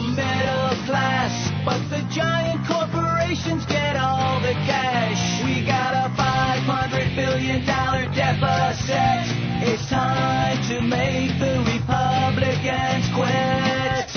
middle class, but the giant corporations get all the cash. We got a $500 billion deficit. It's time to make the Republicans quit.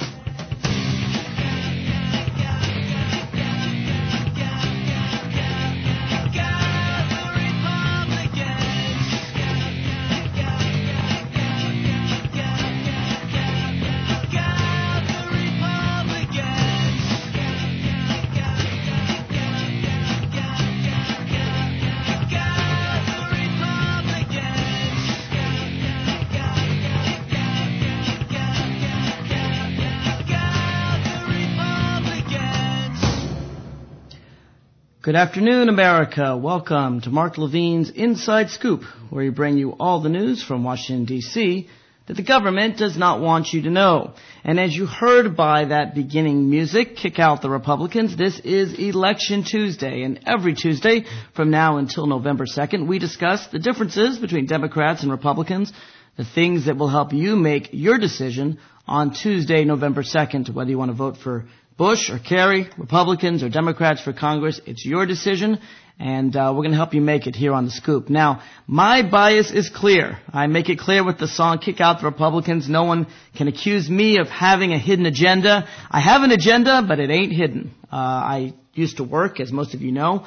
Good afternoon, America. Welcome to Mark Levine's Inside Scoop, where we bring you all the news from Washington, D.C. that the government does not want you to know. And as you heard by that beginning music, Kick Out the Republicans, this is Election Tuesday. And every Tuesday from now until November 2nd, we discuss the differences between Democrats and Republicans, the things that will help you make your decision on Tuesday, November 2nd, whether you want to vote for Bush or Kerry, Republicans or Democrats for Congress. It's your decision, and we're going to help you make it here on The Scoop. Now, my bias is clear. I make it clear with the song Kick Out the Republicans. No one can accuse me of having a hidden agenda. I have an agenda, but it ain't hidden. I used to work, as most of you know,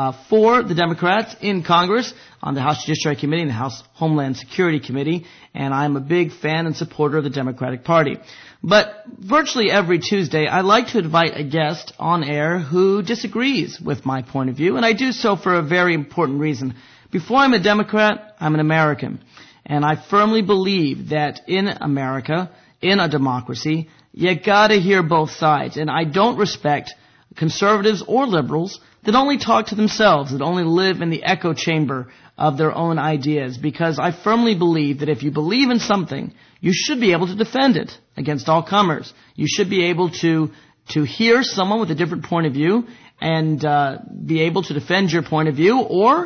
for the Democrats in Congress on the House Judiciary Committee and the House Homeland Security Committee, and I'm a big fan and supporter of the Democratic Party. But virtually every Tuesday, I like to invite a guest on air who disagrees with my point of view, and I do so for a very important reason. Before I'm a Democrat, I'm an American, and I firmly believe that in America, in a democracy, you gotta hear both sides, and I don't respect conservatives or liberals that only talk to themselves, that only live in the echo chamber of their own ideas, because I firmly believe that if you believe in something, you should be able to defend it against all comers. You should be able to hear someone with a different point of view and be able to defend your point of view,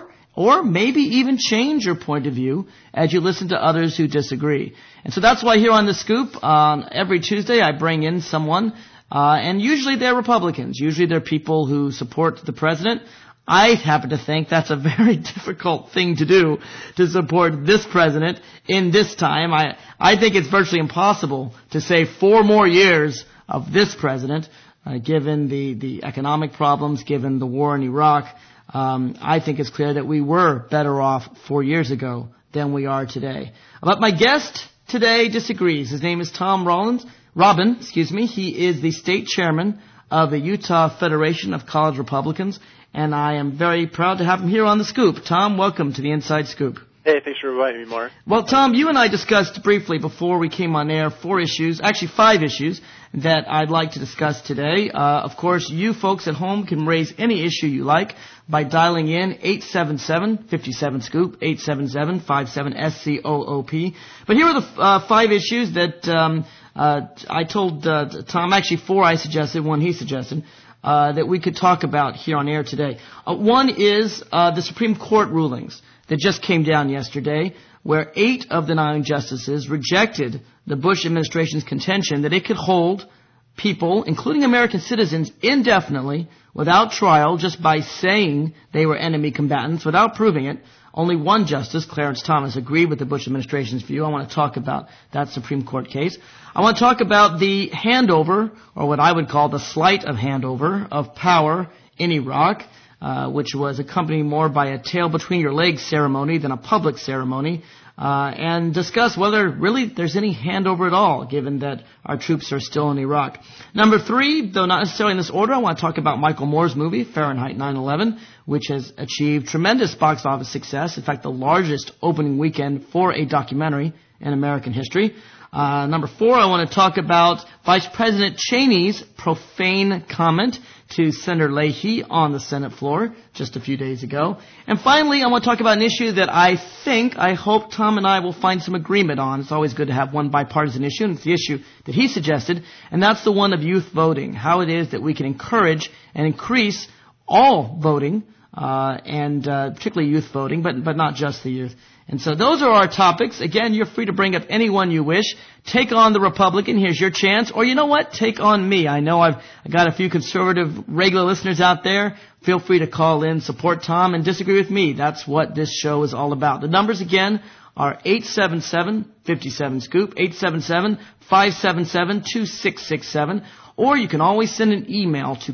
or maybe even change your point of view as you listen to others who disagree. And so that's why here on The Scoop, every Tuesday I bring in someone, and usually they're Republicans. Usually they're people who support the president. I happen to think that's a very difficult thing to do, to support this president in this time. I think it's virtually impossible to say 4 more years of this president, given the economic problems, given the war in Iraq. I think it's clear that we were better off 4 years ago than we are today. But my guest today disagrees. His name is Tom Robin. He is the state chairman of the Utah Federation of College Republicans, and I am very proud to have him here on The Scoop. Tom, welcome to the Inside Scoop. Hey, thanks for inviting me, Mark. Well, Tom, you and I discussed briefly before we came on air 5 issues that I'd like to discuss today. Of course, you folks at home can raise any issue you like by dialing in 877-57-SCOOP, 877-57-SCOOP. But here are the 5 issues that I told Tom, actually 4 I suggested, 1 he suggested, that we could talk about here on air today. One is the Supreme Court rulings that just came down yesterday, where 8 of the 9 justices rejected the Bush administration's contention that it could hold people, including American citizens, indefinitely without trial just by saying they were enemy combatants without proving it. Only 1 justice, Clarence Thomas, agreed with the Bush administration's view. I want to talk about that Supreme Court case. I want to talk about the handover, or what I would call the sleight of handover, of power in Iraq, which was accompanied more by a tail-between-your-legs ceremony than a public ceremony, and discuss whether really there's any handover at all, given that our troops are still in Iraq. Number 3, though not necessarily in this order, I want to talk about Michael Moore's movie, Fahrenheit 9/11, which has achieved tremendous box office success, in fact, the largest opening weekend for a documentary in American history. Number 4, I want to talk about Vice President Cheney's profane comment to Senator Leahy on the Senate floor just a few days ago. And finally, I want to talk about an issue that I hope Tom and I will find some agreement on. It's always good to have one bipartisan issue, and it's the issue that he suggested, and that's the one of youth voting, how it is that we can encourage and increase all voting, and particularly youth voting, but not just the youth. And so those are our topics. Again, you're free to bring up any one you wish. Take on the Republican. Here's your chance. Or you know what? Take on me. I know I got a few conservative regular listeners out there. Feel free to call in, support Tom, and disagree with me. That's what this show is all about. The numbers again are 877-57-SCOOP, 877-577-2667. Or you can always send an email to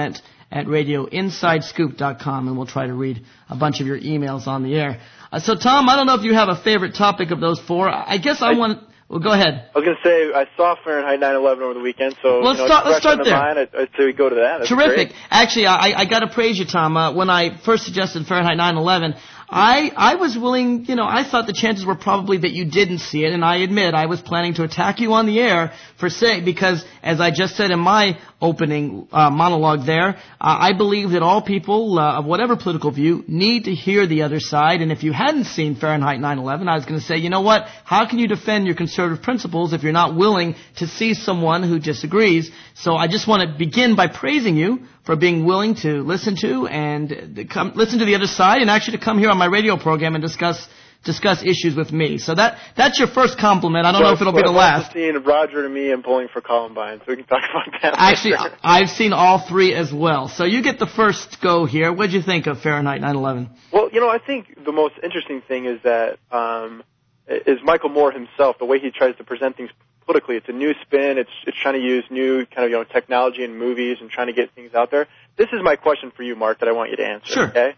comment@radioinsidescoop.com, and we'll try to read a bunch of your emails on the air. So, Tom, I don't know if you have a favorite topic of those four. I guess I want... Well, go ahead. I was going to say, I saw Fahrenheit 9/11 over the weekend, so let's start there. I'd say we go to that. That's terrific. Great. Actually, I got to praise you, Tom. When I first suggested Fahrenheit 9/11, I was willing, I thought the chances were probably that you didn't see it, and I admit I was planning to attack you on the air because, as I just said in my opening monologue there, I believe that all people of whatever political view need to hear the other side, and if you hadn't seen Fahrenheit 9/11, I was going to say, you know what, how can you defend your conservative principles if you're not willing to see someone who disagrees? So I just want to begin by praising you for being willing to listen to listen to the other side, and actually to come here on my radio program and discuss issues with me. So that's your first compliment. I don't know if it'll be the last. I've seen Roger and me and Pulling for Columbine, so we can talk about that. Actually, I've seen all three as well. So you get the first go here. What did you think of Fahrenheit 9/11? Well, I think the most interesting thing is that is Michael Moore himself, the way he tries to present things politically. It's a new spin. It's trying to use new kind of technology in movies and trying to get things out there. This is my question for you, Mark, that I want you to answer. Sure. Okay.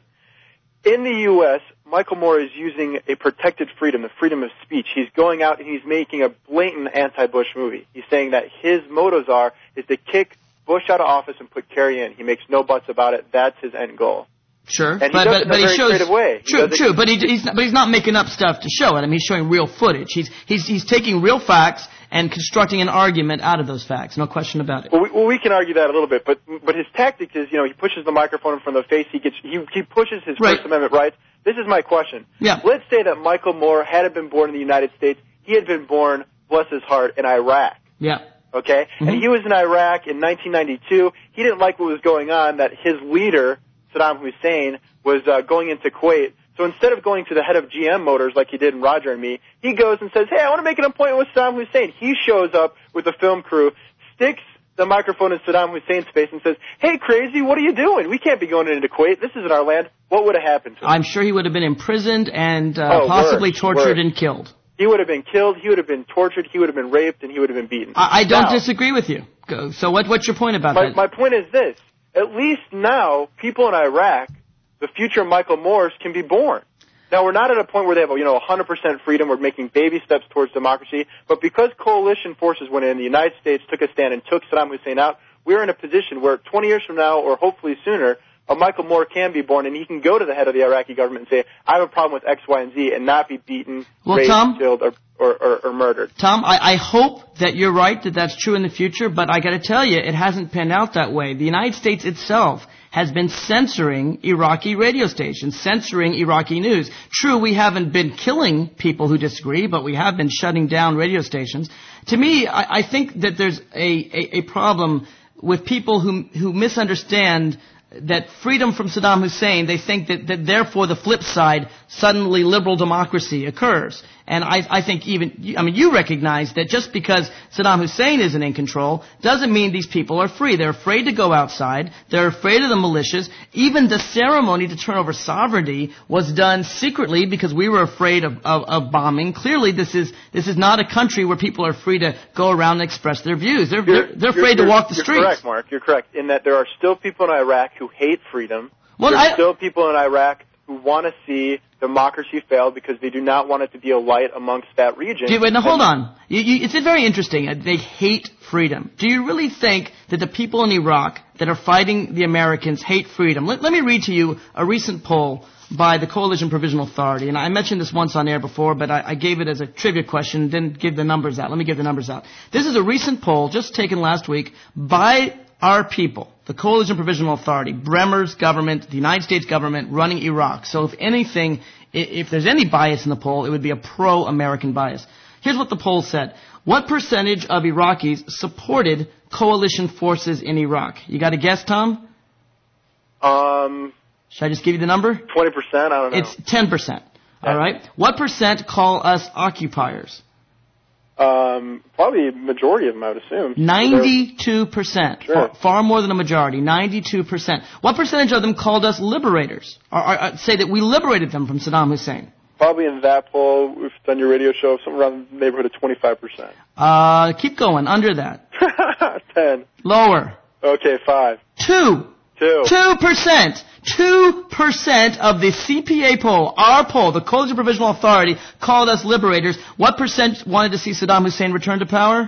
In the U.S., Michael Moore is using a protected freedom, the freedom of speech. He's going out and he's making a blatant anti-Bush movie. He's saying that his motives is to kick Bush out of office and put Kerry in. He makes no buts about it. That's his end goal. Sure, and he does it in a very creative way. True, but he's not making up stuff to show it. I mean, he's showing real footage. He's taking real facts and constructing an argument out of those facts. No question about it. Well, we can argue that a little bit, but his tactic is, he pushes the microphone in front of the face. He pushes his First Amendment rights. This is my question. Yeah. Let's say that Michael Moore hadn't been born in the United States. He had been born, bless his heart, in Iraq. Yeah. Okay? Mm-hmm. And he was in Iraq in 1992. He didn't like what was going on, that his leader, Saddam Hussein, was going into Kuwait. So instead of going to the head of GM Motors like he did in Roger and Me, he goes and says, hey, I want to make an appointment with Saddam Hussein. He shows up with the film crew, sticks the microphone in Saddam Hussein's face and says, hey, crazy, what are you doing? We can't be going into Kuwait. This isn't our land. What would have happened to him? I'm sure he would have been imprisoned and possibly tortured and killed. He would have been killed, he would have been tortured, he would have been raped, and he would have been beaten. I don't disagree with you. So what's your point about that? My point is this. At least now, people in Iraq, the future Michael Moores, can be born. Now, we're not at a point where they have 100% freedom. We're making baby steps towards democracy. But because coalition forces went in, the United States took a stand and took Saddam Hussein out, we're in a position where 20 years from now, or hopefully sooner, a Michael Moore can be born, and he can go to the head of the Iraqi government and say, I have a problem with X, Y, and Z, and not be beaten, raped, killed, or murdered. Tom, I hope that you're right, that that's true in the future, but I got to tell you, it hasn't panned out that way. The United States itself has been censoring Iraqi radio stations, censoring Iraqi news. True, we haven't been killing people who disagree, but we have been shutting down radio stations. To me, I think that there's a problem with people who misunderstand that freedom from Saddam Hussein, they think that therefore the flip side, suddenly liberal democracy occurs. And I think you recognize that just because Saddam Hussein isn't in control doesn't mean these people are free. They're afraid to go outside. They're afraid of the militias. Even the ceremony to turn over sovereignty was done secretly because we were afraid of bombing. Clearly, this is not a country where people are free to go around and express their views. They're afraid to walk the streets. You're correct, Mark. You're correct in that there are still people in Iraq who hate freedom. There are still people in Iraq who want to see democracy fail because they do not want it to be a light amongst that region. Wait, now hold on. It's very interesting. They hate freedom. Do you really think that the people in Iraq that are fighting the Americans hate freedom? Let me read to you a recent poll by the Coalition Provisional Authority. And I mentioned this once on air before, but I gave it as a trivia question, didn't give the numbers out. Let me give the numbers out. This is a recent poll just taken last week by our people, the Coalition Provisional Authority, Bremer's government, the United States government running Iraq. So if anything, if there's any bias in the poll, it would be a pro-American bias. Here's what the poll said. What percentage of Iraqis supported coalition forces in Iraq? You got a guess, Tom? Should I just give you the number? 20%, I don't know. It's 10%. All right. What percent call us occupiers? Probably a majority of them, I would assume. 92%. Sure. Far more than a majority. 92%. What percentage of them called us liberators? Or say that we liberated them from Saddam Hussein? Probably in that poll, we've done your radio show, somewhere around the neighborhood of 25%. Keep going. Under that. 10. Lower. Okay, 5. 2%. 2%. 2% of the CPA poll, our poll, the Coalition Provisional Authority, called us liberators. What percent wanted to see Saddam Hussein return to power?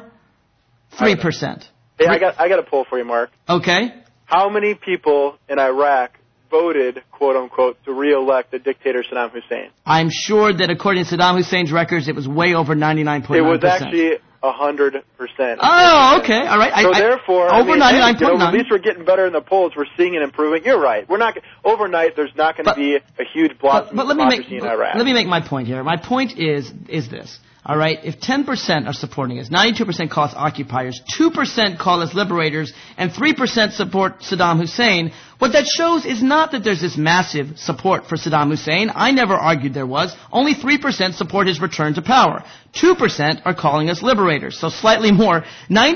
3%. Hey, I got a poll for you, Mark. Okay. How many people in Iraq voted, quote unquote, to re-elect the dictator Saddam Hussein? I'm sure that according to Saddam Hussein's records, it was way over 99.9%. It was actually 100%. Oh, okay, all right. So therefore, over 99.9. at least we're getting better in the polls. We're seeing an improvement. You're right. We're not overnight. There's not going to be a huge blossoming of democracy in Iraq. Let me make my point here. My point is this. All right, if 10% are supporting us, 92% call us occupiers, 2% call us liberators, and 3% support Saddam Hussein, what that shows is not that there's this massive support for Saddam Hussein. I never argued there was. Only 3% support his return to power. 2% are calling us liberators, so slightly more.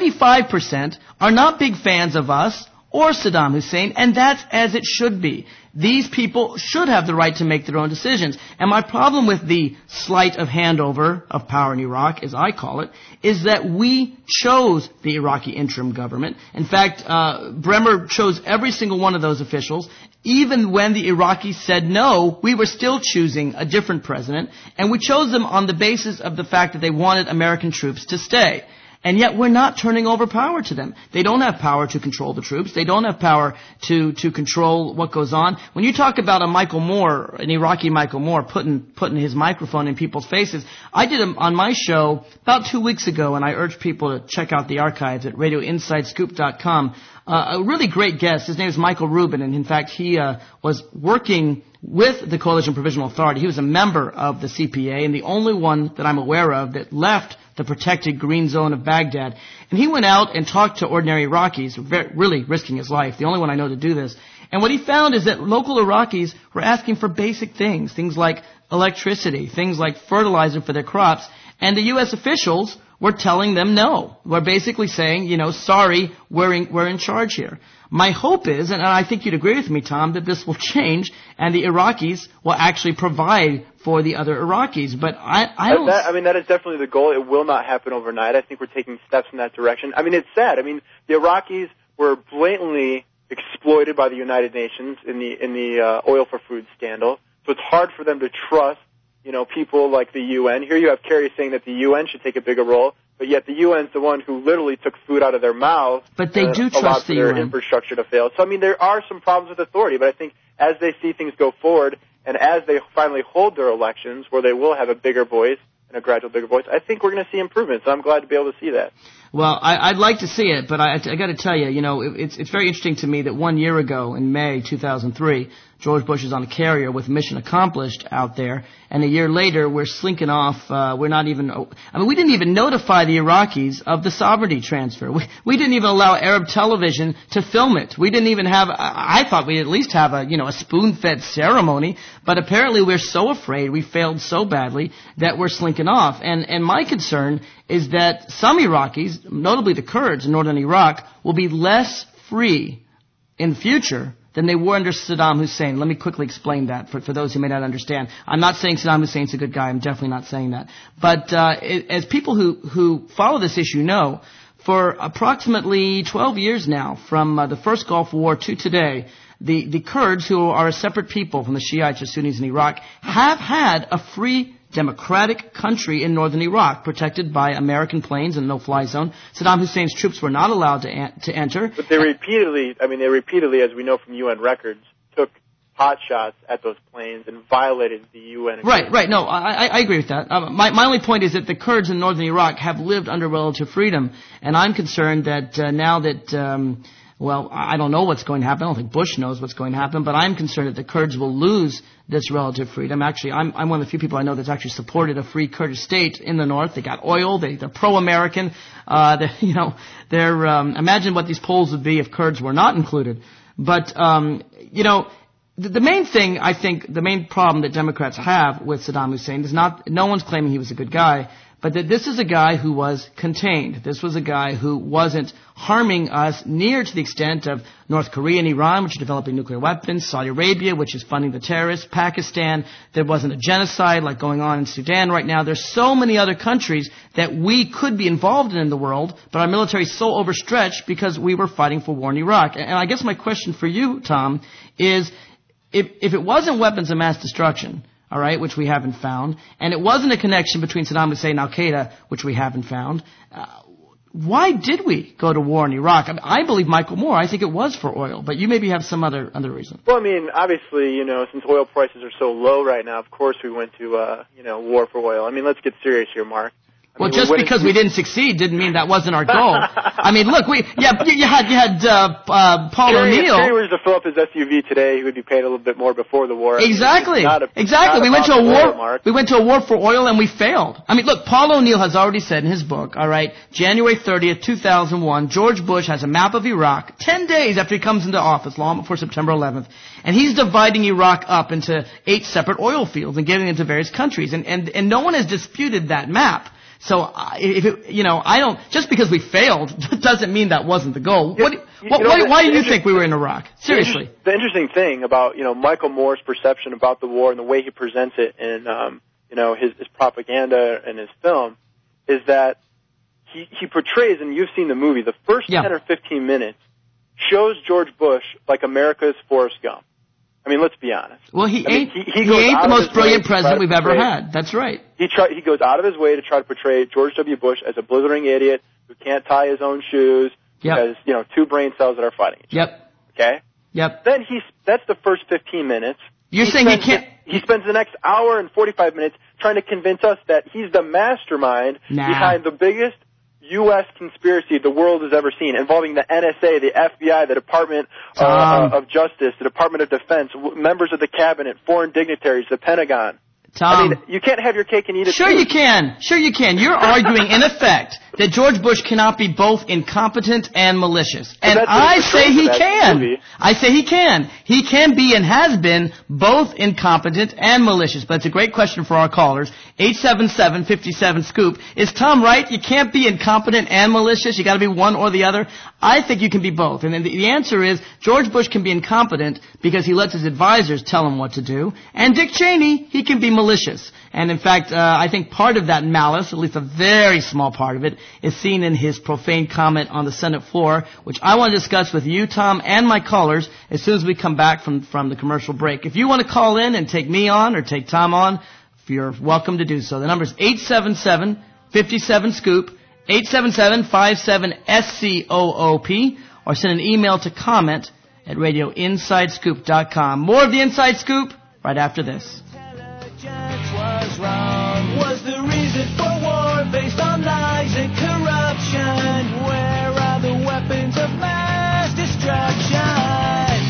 95% are not big fans of us or Saddam Hussein, and that's as it should be. These people should have the right to make their own decisions. And my problem with the sleight of handover of power in Iraq, as I call it, is that we chose the Iraqi interim government. In fact, Bremer chose every single one of those officials. Even when the Iraqis said no, we were still choosing a different president, and we chose them on the basis of the fact that they wanted American troops to stay. And yet we're not turning over power to them. They don't have power to control the troops. They don't have power to control what goes on. When you talk about a Michael Moore, an Iraqi Michael Moore, putting his microphone in people's faces, I did him on my show about 2 weeks ago, and I urge people to check out the archives at radioinsidescoop.com. A really great guest. His name is Michael Rubin, and in fact, he was working with the Coalition Provisional Authority. He was a member of the CPA, and the only one that I'm aware of that left the protected green zone of Baghdad. And he went out and talked to ordinary Iraqis, really risking his life, the only one I know to do this. And what he found is that local Iraqis were asking for basic things like electricity, things like fertilizer for their crops, and the U.S. officials were telling them no. We're basically saying, sorry, we're in charge here. My hope is, and I think you'd agree with me, Tom, that this will change and the Iraqis will actually provide for the other Iraqis. But I don't... that is definitely the goal. It will not happen overnight. I think we're taking steps in that direction. It's sad. The Iraqis were blatantly exploited by the United Nations in the oil for food scandal. So it's hard for them to trust, people like the UN. Here you have Kerry saying that the UN should take a bigger role, but yet the UN's the one who literally took food out of their mouths. But they do trust the their UN. Infrastructure to fail. So, there are some problems with authority, but I think as they see things go forward and as they finally hold their elections where they will have a bigger voice and a gradual bigger voice, I think we're going to see improvements. I'm glad to be able to see that. Well, I'd like to see it, but I got to tell you, it's very interesting to me that 1 year ago in May 2003, George Bush is on a carrier with mission accomplished out there, and a year later we're slinking off. We didn't even notify the Iraqis of the sovereignty transfer. We didn't even allow Arab television to film it. We didn't even have. I thought we'd at least have a spoon-fed ceremony, but apparently we're so afraid we failed so badly that we're slinking off. And my concern is that some Iraqis, notably the Kurds in northern Iraq, will be less free in the future than they were under Saddam Hussein. Let me quickly explain that for those who may not understand. I'm not saying Saddam Hussein's a good guy. I'm definitely not saying that. But as people who follow this issue know, for approximately 12 years now, from the first Gulf War to today, the Kurds, who are a separate people from the Shiites or Sunnis in Iraq, have had a free democratic country in northern Iraq, protected by American planes and no-fly zone. Saddam Hussein's troops were not allowed to enter. But they repeatedly, as we know from UN records, took pot shots at those planes and violated the UN agreement. Right. No, I agree with that. My only point is that the Kurds in northern Iraq have lived under relative freedom, and I'm concerned that now that... I don't know what's going to happen. I don't think Bush knows what's going to happen, but I'm concerned that the Kurds will lose this relative freedom. Actually, I'm one of the few people I know that's actually supported a free Kurdish state in the north. They got oil. They're pro-American. Imagine what these polls would be if Kurds were not included. But, the main thing, I think, the main problem that Democrats have with Saddam Hussein is not, no one's claiming he was a good guy, but that this is a guy who was contained. This was a guy who wasn't harming us near to the extent of North Korea and Iran, which are developing nuclear weapons, Saudi Arabia, which is funding the terrorists, Pakistan. There wasn't a genocide like going on in Sudan right now. There's so many other countries that we could be involved in the world, but our military is so overstretched because we were fighting for war in Iraq. And I guess my question for you, Tom, is if it wasn't weapons of mass destruction, all right, which we haven't found, and it wasn't a connection between Saddam Hussein and Al-Qaeda, which we haven't found, why did we go to war in Iraq? I believe Michael Moore. I think it was for oil, but you maybe have some other reason. Well, I mean, obviously, since oil prices are so low right now, of course we went to, war for oil. I mean, let's get serious here, Mark. Well, just because we didn't succeed didn't mean that wasn't our goal. I mean, look, you had Paul O'Neill. If Kerry was to fill up his SUV today, he would be paid a little bit more before the war. Exactly. Exactly. We went to a war. We went to a war for oil and we failed. I mean, look, Paul O'Neill has already said in his book, all right, January 30th, 2001, George Bush has a map of Iraq 10 days after he comes into office, long before September 11th, and he's dividing Iraq up into 8 separate oil fields and giving it to various countries, and no one has disputed that map. So, just because we failed doesn't mean that wasn't the goal. Why do you think we were in Iraq? Seriously. The interesting thing about, Michael Moore's perception about the war and the way he presents it in, his propaganda and his film is that he portrays, and you've seen the movie, the first 10 or 15 minutes shows George Bush like America's Forrest Gump. I mean, let's be honest. Well, he ain't the most brilliant president we've ever had. That's right. He goes out of his way to try to portray George W. Bush as a blithering idiot who can't tie his own shoes because, 2 brain cells that are fighting each other. Okay? Yep. Then that's the first 15 minutes. You're saying he can't... He spends the next hour and 45 minutes trying to convince us that he's the mastermind behind the biggest U.S. conspiracy the world has ever seen, involving the NSA, the FBI, the Department of Justice, the Department of Defense, members of the cabinet, foreign dignitaries, the Pentagon. Tom, I mean, you can't have your cake and eat it too. Sure you can. You're arguing, in effect, that George Bush cannot be both incompetent and malicious. And I say he can. I say he can. He can be and has been both incompetent and malicious. But it's a great question for our callers. 877-57-SCOOP. Is Tom right? You can't be incompetent and malicious. You got to be one or the other. I think you can be both. And the answer is George Bush can be incompetent because he lets his advisors tell him what to do. And Dick Cheney, he can be malicious. And in fact, I think part of that malice, at least a very small part of it, is seen in his profane comment on the Senate floor, which I want to discuss with you, Tom, and my callers as soon as we come back from the commercial break. If you want to call in and take me on or take Tom on, you're welcome to do so. The number is 877-57-SCOOP, 877-57-SCOOP, or send an email to comment at radioinsidescoop.com. More of the Inside Scoop right after this. Was the reason for war based on lies and corruption? Where are the weapons of mass destruction?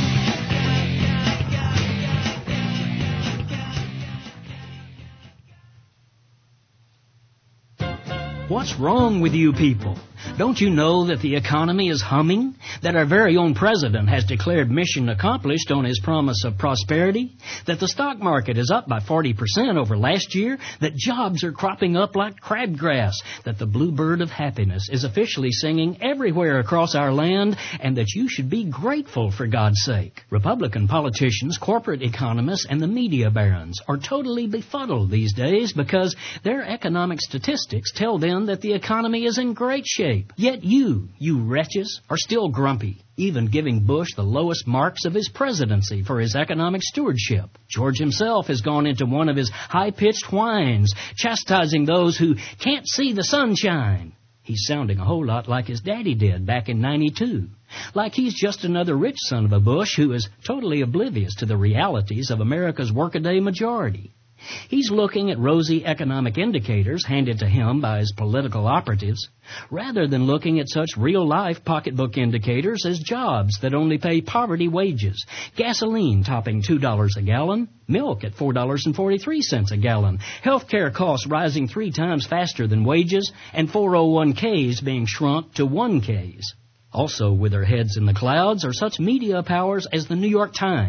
What's wrong with you people? Don't you know that the economy is humming? That our very own president has declared mission accomplished on his promise of prosperity? That the stock market is up by 40% over last year? That jobs are cropping up like crabgrass? That the bluebird of happiness is officially singing everywhere across our land? And that you should be grateful, for God's sake. Republican politicians, corporate economists, and the media barons are totally befuddled these days because their economic statistics tell them that the economy is in great shape. Yet you wretches, are still grumpy, even giving Bush the lowest marks of his presidency for his economic stewardship. George himself has gone into one of his high-pitched whines, chastising those who can't see the sunshine. He's sounding a whole lot like his daddy did back in '92. Like he's just another rich son of a Bush who is totally oblivious to the realities of America's workaday majority. He's looking at rosy economic indicators handed to him by his political operatives, rather than looking at such real-life pocketbook indicators as jobs that only pay poverty wages, gasoline topping $2 a gallon, milk at $4.43 a gallon, health care costs rising 3 times faster than wages, and 401ks being shrunk to 1Ks. Also with their heads in the clouds are such media powers as the New York Times.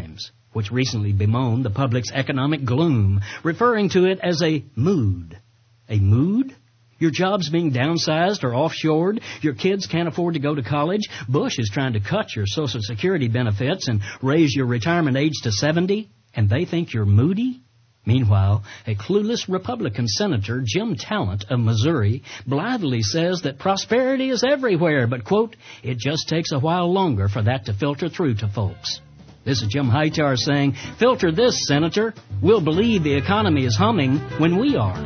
which recently bemoaned the public's economic gloom, referring to it as a mood. A mood? Your job's being downsized or offshored. Your kids can't afford to go to college. Bush is trying to cut your Social Security benefits and raise your retirement age to 70. And they think you're moody? Meanwhile, a clueless Republican Senator, Jim Talent of Missouri, blithely says that prosperity is everywhere, but, quote, it just takes a while longer for that to filter through to folks. This is Jim Hightower saying, filter this, Senator. We'll believe the economy is humming when we are.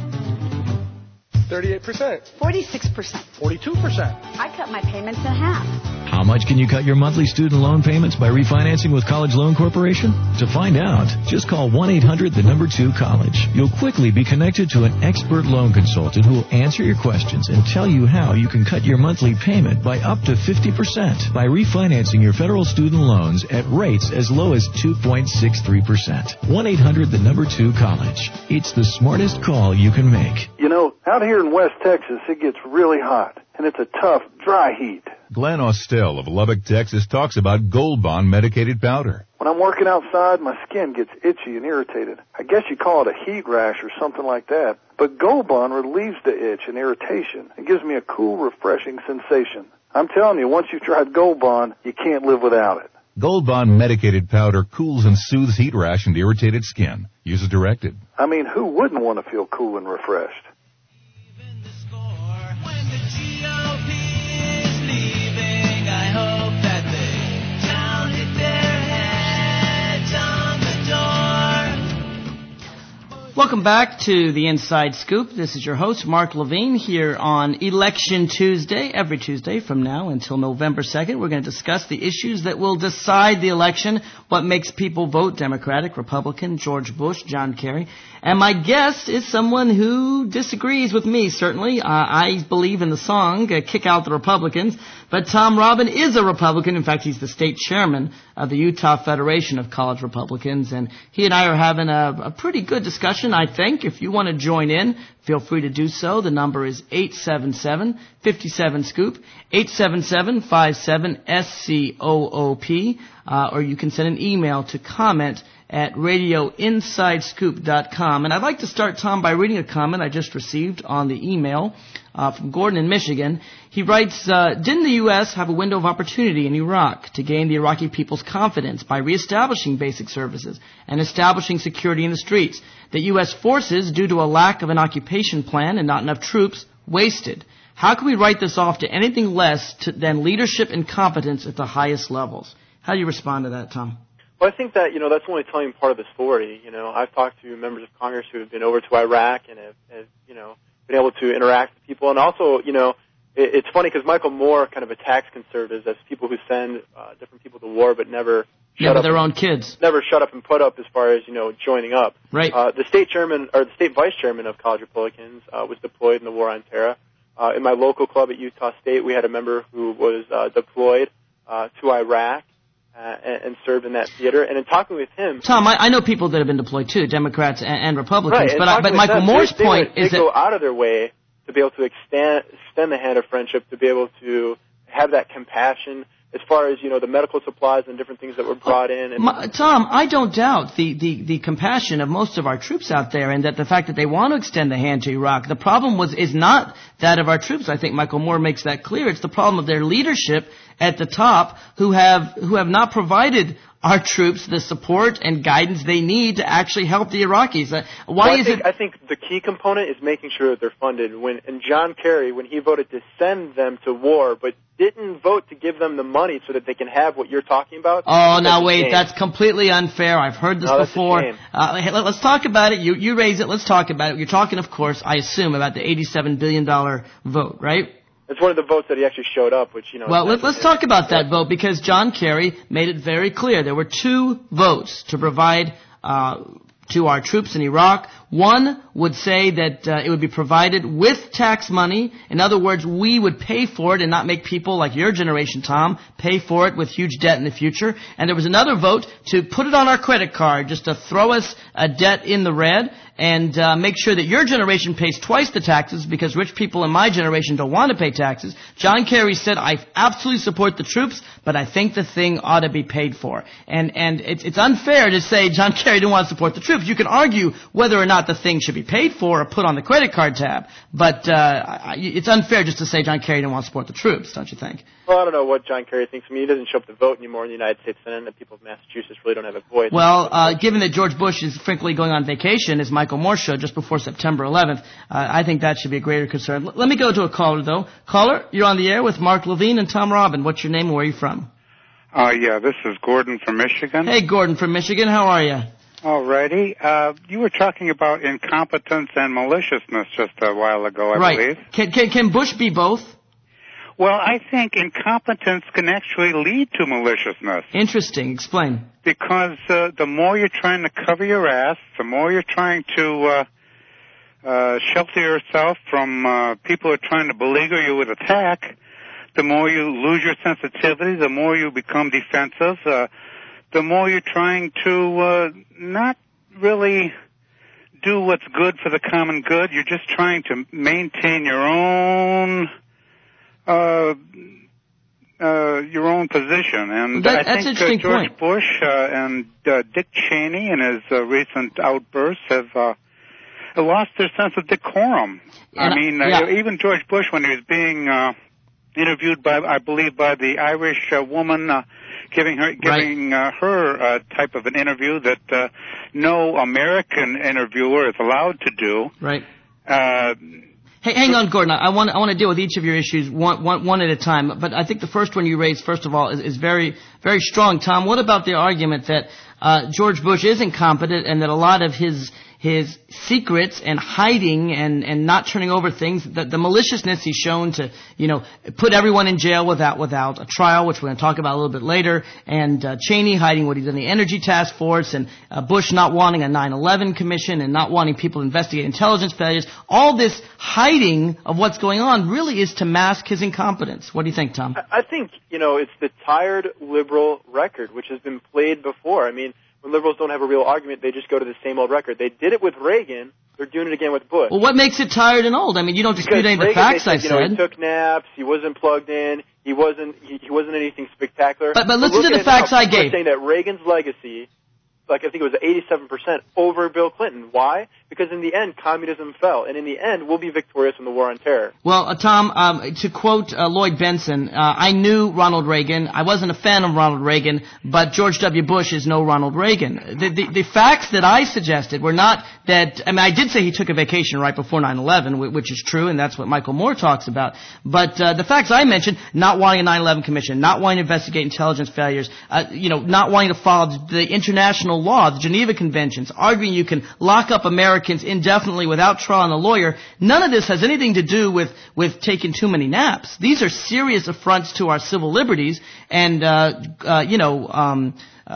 38%. 46%. 42%. I cut my payments in half. How much can you cut your monthly student loan payments by refinancing with College Loan Corporation? To find out, just call 1-800-2-COLLEGE. You'll quickly be connected to an expert loan consultant who will answer your questions and tell you how you can cut your monthly payment by up to 50% by refinancing your federal student loans at rates as low as 2.63%. 1-800-2-COLLEGE. It's the smartest call you can make. You know, out here in West Texas, it gets really hot, and it's a tough, dry heat. Glenn Austell of Lubbock, Texas talks about Gold Bond medicated powder. When I'm working outside, my skin gets itchy and irritated. I guess you call it a heat rash or something like that. But Gold Bond relieves the itch and irritation. It gives me a cool, refreshing sensation. I'm telling you, once you've tried Gold Bond, you can't live without it. Gold Bond medicated powder cools and soothes heat rash and irritated skin. Use as directed. I mean, who wouldn't want to feel cool and refreshed? I hope that they down hit their heads on the door. Welcome back to the Inside Scoop. This is your host, Mark Levine, here on Election Tuesday. Every Tuesday from now until November 2nd, we're going to discuss the issues that will decide the election, what makes people vote Democratic, Republican, George Bush, John Kerry. And my guest is someone who disagrees with me, certainly. I believe in the song, Kick Out the Republicans. But Tom Robin is a Republican. In fact, he's the state chairman of the Utah Federation of College Republicans. And he and I are having a pretty good discussion, I think. If you want to join in, feel free to do so. The number is 877-57-SCOOP, 877-57-SCOOP. Or you can send an email to comment at radioinsidescoop.com. And I'd like to start, Tom, by reading a comment I just received on the email from Gordon in Michigan. He writes, didn't the U.S. have a window of opportunity in Iraq to gain the Iraqi people's confidence by reestablishing basic services and establishing security in the streets that U.S. forces, due to a lack of an occupation plan and not enough troops, wasted? How can we write this off to anything less than leadership and competence at the highest levels? How do you respond to that, Tom? Well, I think that, that's only telling part of the story. I've talked to members of Congress who have been over to Iraq and have been able to interact with people. And also, it's funny because Michael Moore kind of attacks conservatives as people who send different people to war but never their own kids. Never shut up and put up as far as, joining up. Right. The state chairman, or the state vice chairman of College Republicans was deployed in the war on terror. In my local club at Utah State, we had a member who was deployed to Iraq. And served in that theater. And in talking with him... Tom, I know people that have been deployed too, Democrats and Republicans. Right, but Michael Moore's point is that... They go out of their way to be able to extend the hand of friendship, to be able to have that compassion as far as, the medical supplies and different things that were brought in. And Tom, I don't doubt the compassion of most of our troops out there, and that the fact that they want to extend the hand to Iraq. The problem is not that of our troops. I think Michael Moore makes that clear. It's the problem of their leadership at the top who have not provided our troops the support and guidance they need to actually help the Iraqis. I think the key component is making sure that they're funded. And John Kerry, when he voted to send them to war, but didn't vote to give them the money so that they can have what you're talking about. Oh, now wait, that's completely unfair. I've heard this before. Hey, let's talk about it. You raise it. Let's talk about it. You're talking, of course, I assume, about the $87 billion vote, right? It's one of the votes that he actually showed up, which, Well, let's talk about that vote, because John Kerry made it very clear. There were two votes to provide to our troops in Iraq. One would say that it would be provided with tax money. In other words, we would pay for it and not make people like your generation, Tom, pay for it with huge debt in the future. And there was another vote to put it on our credit card, just to throw us a debt in the red. and make sure that your generation pays twice the taxes because rich people in my generation don't want to pay taxes. John Kerry said, I absolutely support the troops, but I think the thing ought to be paid for. And it's unfair to say John Kerry didn't want to support the troops. You can argue whether or not the thing should be paid for or put on the credit card tab, but it's unfair just to say John Kerry didn't want to support the troops, don't you think? Well, I don't know what John Kerry thinks. I mean, he doesn't show up to vote anymore in the United States Senate, and the people of Massachusetts really don't have a voice. Well, given that George Bush is frankly going on vacation, as Michael Moore showed just before September 11th, I think that should be a greater concern. Let me go to a caller, though. Caller, you're on the air with Mark Levine and Tom Robin. What's your name and where are you from? Yeah, this is Gordon from Michigan. Hey, Gordon from Michigan. How are you? All righty. You were talking about incompetence and maliciousness just a while ago, I believe. Can Bush be both? Well, I think incompetence can actually lead to maliciousness. Interesting. Explain. Because the more you're trying to cover your ass, the more you're trying to shelter yourself from people who are trying to beleaguer you with attack, the more you lose your sensitivity, the more you become defensive, the more you're trying to not really do what's good for the common good. You're just trying to maintain your own position. And I think George Bush and Dick Cheney in his recent outbursts have lost their sense of decorum. Even George Bush, when he was being interviewed by the Irish woman, giving her type of an interview that no American interviewer is allowed to do. Right. Hey, hang on, Gordon. I want to deal with each of your issues one at a time. But I think the first one you raised, first of all, is very, very strong. Tom, what about the argument that George Bush is incompetent and that a lot of his secrets and hiding and not turning over things, the maliciousness he's shown to, put everyone in jail without a trial, which we're going to talk about a little bit later, and Cheney hiding what he did in the Energy Task Force, and Bush not wanting a 9/11 commission and not wanting people to investigate intelligence failures. All this hiding of what's going on really is to mask his incompetence. What do you think, Tom? I think, it's the tired liberal record, which has been played before. I mean, when liberals don't have a real argument, they just go to the same old record. They did it with Reagan. They're doing it again with Bush. Well, what makes it tired and old? I mean, you don't dispute any of the facts I said. He took naps. He wasn't plugged in. He wasn't anything spectacular. But listen to the facts I gave. Saying that Reagan's legacy, I think it was 87% over Bill Clinton. Why? Because in the end, communism fell, and in the end, we'll be victorious in the war on terror. Well, Tom, to quote Lloyd Benson, I knew Ronald Reagan. I wasn't a fan of Ronald Reagan, but George W. Bush is no Ronald Reagan. The facts that I suggested were not that, I did say he took a vacation right before 9/11, which is true, and that's what Michael Moore talks about. But the facts I mentioned, not wanting a 9/11 commission, not wanting to investigate intelligence failures, not wanting to follow the international law, the Geneva Conventions, arguing you can lock up Americans indefinitely without trial and a lawyer. None of this has anything to do with taking too many naps. These are serious affronts to our civil liberties, and the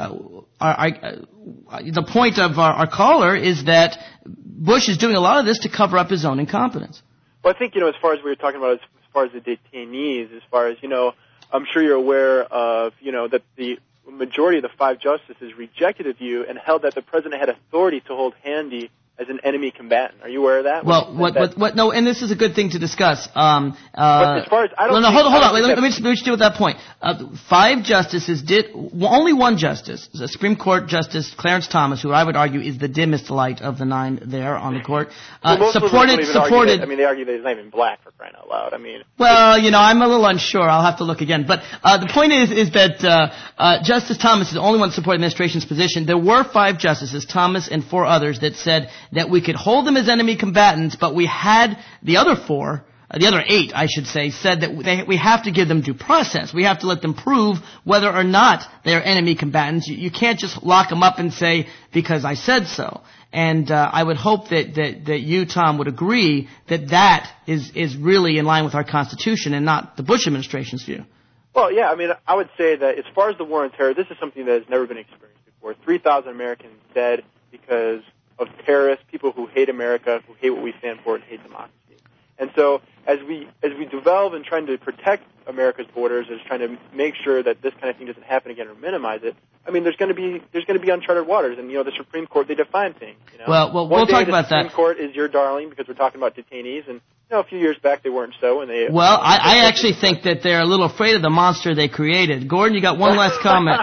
point of our caller is that Bush is doing a lot of this to cover up his own incompetence. Well, I think, as far as we were talking about, as far as the detainees, as far as, I'm sure you're aware of, that the majority of the 5 justices rejected a view and held that the president had authority to hold Handy as an enemy combatant. Are you aware of that? Well, no, and this is a good thing to discuss. But as far as, hold on. Let me just deal with that point. 5 justices only one justice, the Supreme Court Justice Clarence Thomas, who I would argue is the dimmest light of the 9 there on the court, supported. They argue that he's not even black, for crying out loud. Well, I'm a little unsure. I'll have to look again. But the point is that Justice Thomas is the only one to support administration's position. There were 5 justices, Thomas and 4 others, that said that we could hold them as enemy combatants, but we had the other 8, I should say, said that we have to give them due process. We have to let them prove whether or not they're enemy combatants. You can't just lock them up and say, because I said so. And I would hope that you, Tom, would agree that is really in line with our Constitution and not the Bush administration's view. Well, yeah, I would say that as far as the war on terror, this is something that has never been experienced before. 3,000 Americans dead because of terrorists, people who hate America, who hate what we stand for, and hate democracy. And so as we develop and trying to protect America's borders, as trying to make sure that this kind of thing doesn't happen again or minimize it, I mean, there's going to be uncharted waters, and the Supreme Court, they define things. Well, we'll talk about that. The Supreme Court is your darling because we're talking about detainees, and a few years back they weren't so, and they. Well, I actually think that they're a little afraid of the monster they created. Gordon, you got one last comment.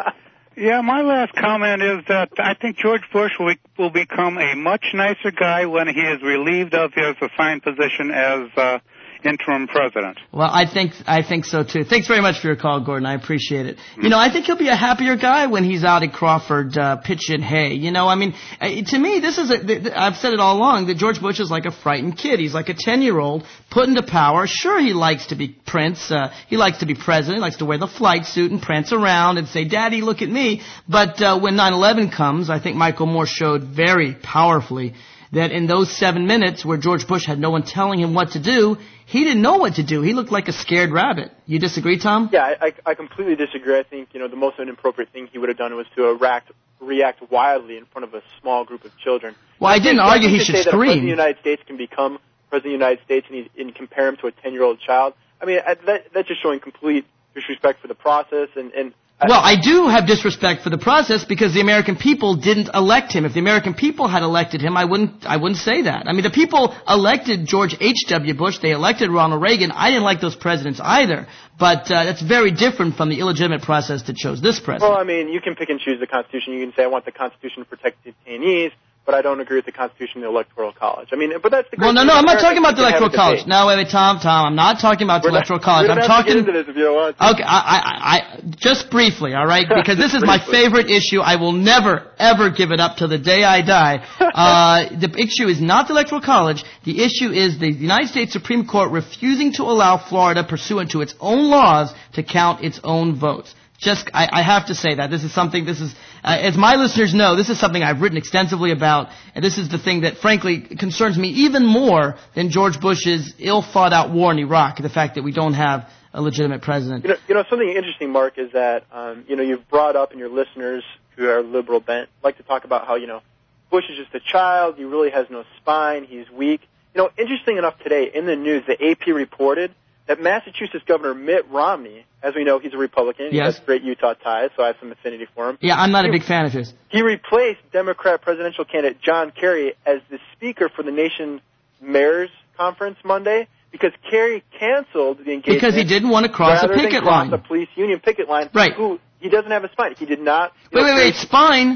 Yeah, my last comment is that I think George Bush will become a much nicer guy when he is relieved of his assigned position as interim president. Well, I think so too. Thanks very much for your call, Gordon. I appreciate it. I think he'll be a happier guy when he's out at Crawford pitching hay. I mean, to me, I've said it all along that George Bush is like a frightened kid. He's like a 10-year-old put into power. Sure, he likes to be prince. He likes to be president. He likes to wear the flight suit and prance around and say, "Daddy, look at me." But when 9/11 comes, I think Michael Moore showed very powerfully that in those 7 minutes where George Bush had no one telling him what to do, he didn't know what to do. He looked like a scared rabbit. You disagree, Tom? Yeah, I completely disagree. I think, the most inappropriate thing he would have done was to react wildly in front of a small group of children. Well, I didn't argue he should scream. That President of the United States can become President of the United States and compare him to a 10-year-old child. I mean, that's just showing complete disrespect for the process and well, I do have disrespect for the process because the American people didn't elect him. If the American people had elected him, I wouldn't say that. I mean, the people elected George H.W. Bush. They elected Ronald Reagan. I didn't like those presidents either. But that's very different from the illegitimate process that chose this president. Well, I mean, you can pick and choose the Constitution. You can say, I want the Constitution to protect detainees, but I don't agree with the Constitution and the Electoral College. I mean, but that's the great thing. No, I'm not talking about the Electoral College. No, wait, Tom, I'm not talking about the Electoral College. I'm talking. Into this if you don't want to. Okay, I just briefly, all right, because this is my favorite issue. I will never, ever give it up till the day I die. The issue is not the Electoral College. The issue is the United States Supreme Court refusing to allow Florida, pursuant to its own laws, to count its own votes. I have to say that. This is something, as my listeners know, this is something I've written extensively about, and this is the thing that, frankly, concerns me even more than George Bush's ill-thought-out war in Iraq, the fact that we don't have a legitimate president. Something interesting, Mark, is that, you've brought up, and your listeners who are liberal bent like to talk about how, Bush is just a child, he really has no spine, he's weak. Interesting enough today, in the news, the AP reported that Massachusetts Governor Mitt Romney, as we know, he's a Republican. He has great Utah ties, so I have some affinity for him. Yeah, I'm not a big fan of his. He replaced Democrat presidential candidate John Kerry as the speaker for the nation's mayor's conference Monday because Kerry canceled the engagement. Because he didn't want to cross a picket line. The police union picket line. Right. He doesn't have a spine. He did not. Wait, spine.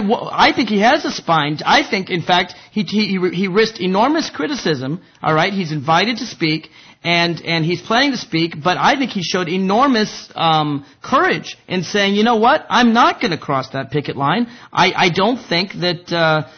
I think he has a spine. I think, in fact, he risked enormous criticism. All right, he's invited to speak. And he's planning to speak, but I think he showed enormous courage in saying, you know what, I'm not going to cross that picket line. I don't think that,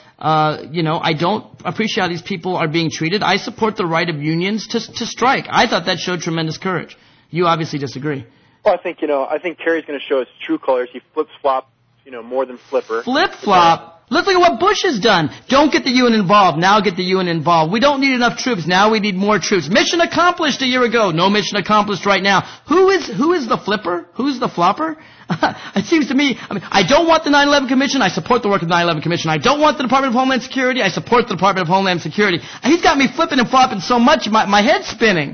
I don't appreciate how these people are being treated. I support the right of unions to strike. I thought that showed tremendous courage. You obviously disagree. Well, I think Kerry's going to show his true colors. He flip-flops, more than flipper. Flip-flop? Let's look at what Bush has done. Don't get the UN involved. Now get the UN involved. We don't need enough troops. Now we need more troops. Mission accomplished a year ago. No mission accomplished right now. Who is the flipper? Who's the flopper? It seems to me, I don't want the 9/11 Commission. I support the work of the 9/11 Commission. I don't want the Department of Homeland Security. I support the Department of Homeland Security. He's got me flipping and flopping so much, my head's spinning.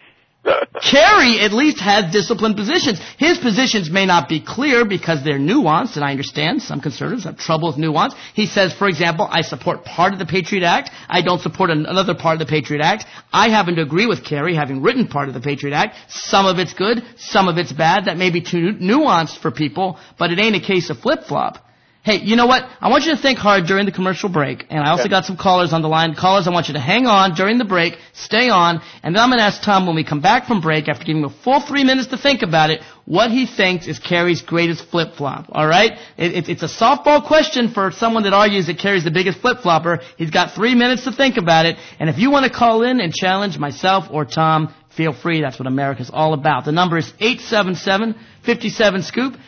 Kerry at least has disciplined positions. His positions may not be clear because they're nuanced, and I understand some conservatives have trouble with nuance. He says, for example, I support part of the Patriot Act. I don't support another part of the Patriot Act. I happen to agree with Kerry, having written part of the Patriot Act. Some of it's good, some of it's bad. That may be too nuanced for people, but it ain't a case of flip-flop. Hey, you know what? I want you to think hard during the commercial break, and I also got some callers on the line. Callers, I want you to hang on during the break, stay on, and then I'm going to ask Tom when we come back from break, after giving him a full 3 minutes to think about it, what he thinks is Kerry's greatest flip-flop, all right? It's a softball question for someone that argues that Kerry's the biggest flip-flopper. He's got 3 minutes to think about it, and if you want to call in and challenge myself or Tom, feel free. That's what America's all about. The number is 877-57-SCOOP,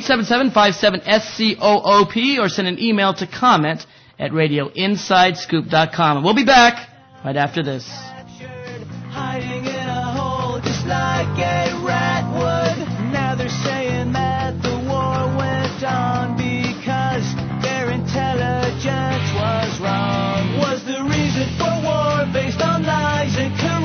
877-57-SCOOP, or send an email to comment@radioinsidescoop.com. And we'll be back right after this. Hiding in a hole just like a rat would. Now they're saying that the war went on because their intelligence was wrong. Was the reason for war based on lies and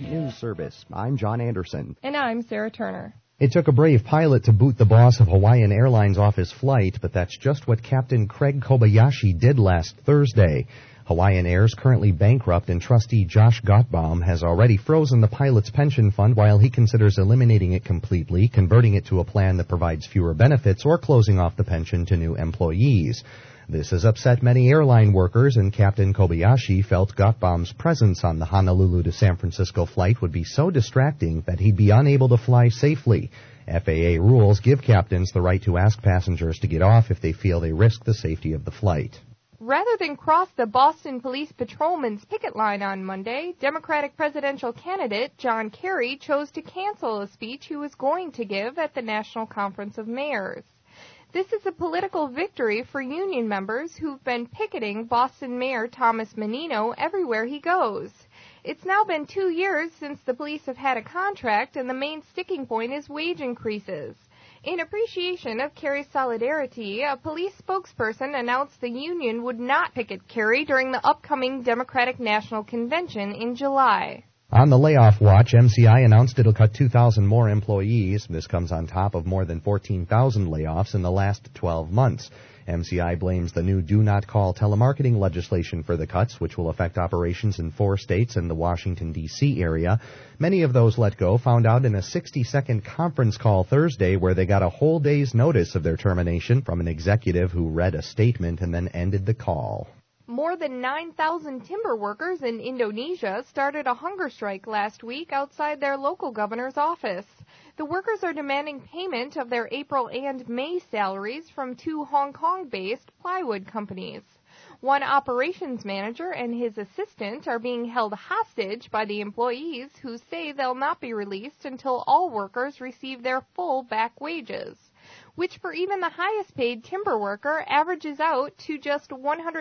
Independent News Service. I'm John Anderson. And I'm Sarah Turner. It took a brave pilot to boot the boss of Hawaiian Airlines off his flight, but that's just what Captain Craig Kobayashi did last Thursday. Hawaiian Air's currently bankrupt, and trustee Josh Gottbaum has already frozen the pilot's pension fund while he considers eliminating it completely, converting it to a plan that provides fewer benefits, or closing off the pension to new employees. This has upset many airline workers, and Captain Kobayashi felt Gottbaum's presence on the Honolulu to San Francisco flight would be so distracting that he'd be unable to fly safely. FAA rules give captains the right to ask passengers to get off if they feel they risk the safety of the flight. Rather than cross the Boston Police Patrolman's picket line on Monday, Democratic presidential candidate John Kerry chose to cancel a speech he was going to give at the National Conference of Mayors. This is a political victory for union members who've been picketing Boston Mayor Thomas Menino everywhere he goes. It's now been 2 years since the police have had a contract, and the main sticking point is wage increases. In appreciation of Kerry's solidarity, a police spokesperson announced the union would not picket Kerry during the upcoming Democratic National Convention in July. On the layoff watch, MCI announced it'll cut 2,000 more employees. This comes on top of more than 14,000 layoffs in the last 12 months. MCI blames the new Do Not Call telemarketing legislation for the cuts, which will affect operations in 4 states and the Washington, D.C. area. Many of those let go found out in a 60-second conference call Thursday where they got a whole day's notice of their termination from an executive who read a statement and then ended the call. More than 9,000 timber workers in Indonesia started a hunger strike last week outside their local governor's office. The workers are demanding payment of their April and May salaries from 2 Hong Kong-based plywood companies. One operations manager and his assistant are being held hostage by the employees, who say they'll not be released until all workers receive their full back wages, which for even the highest paid timber worker averages out to just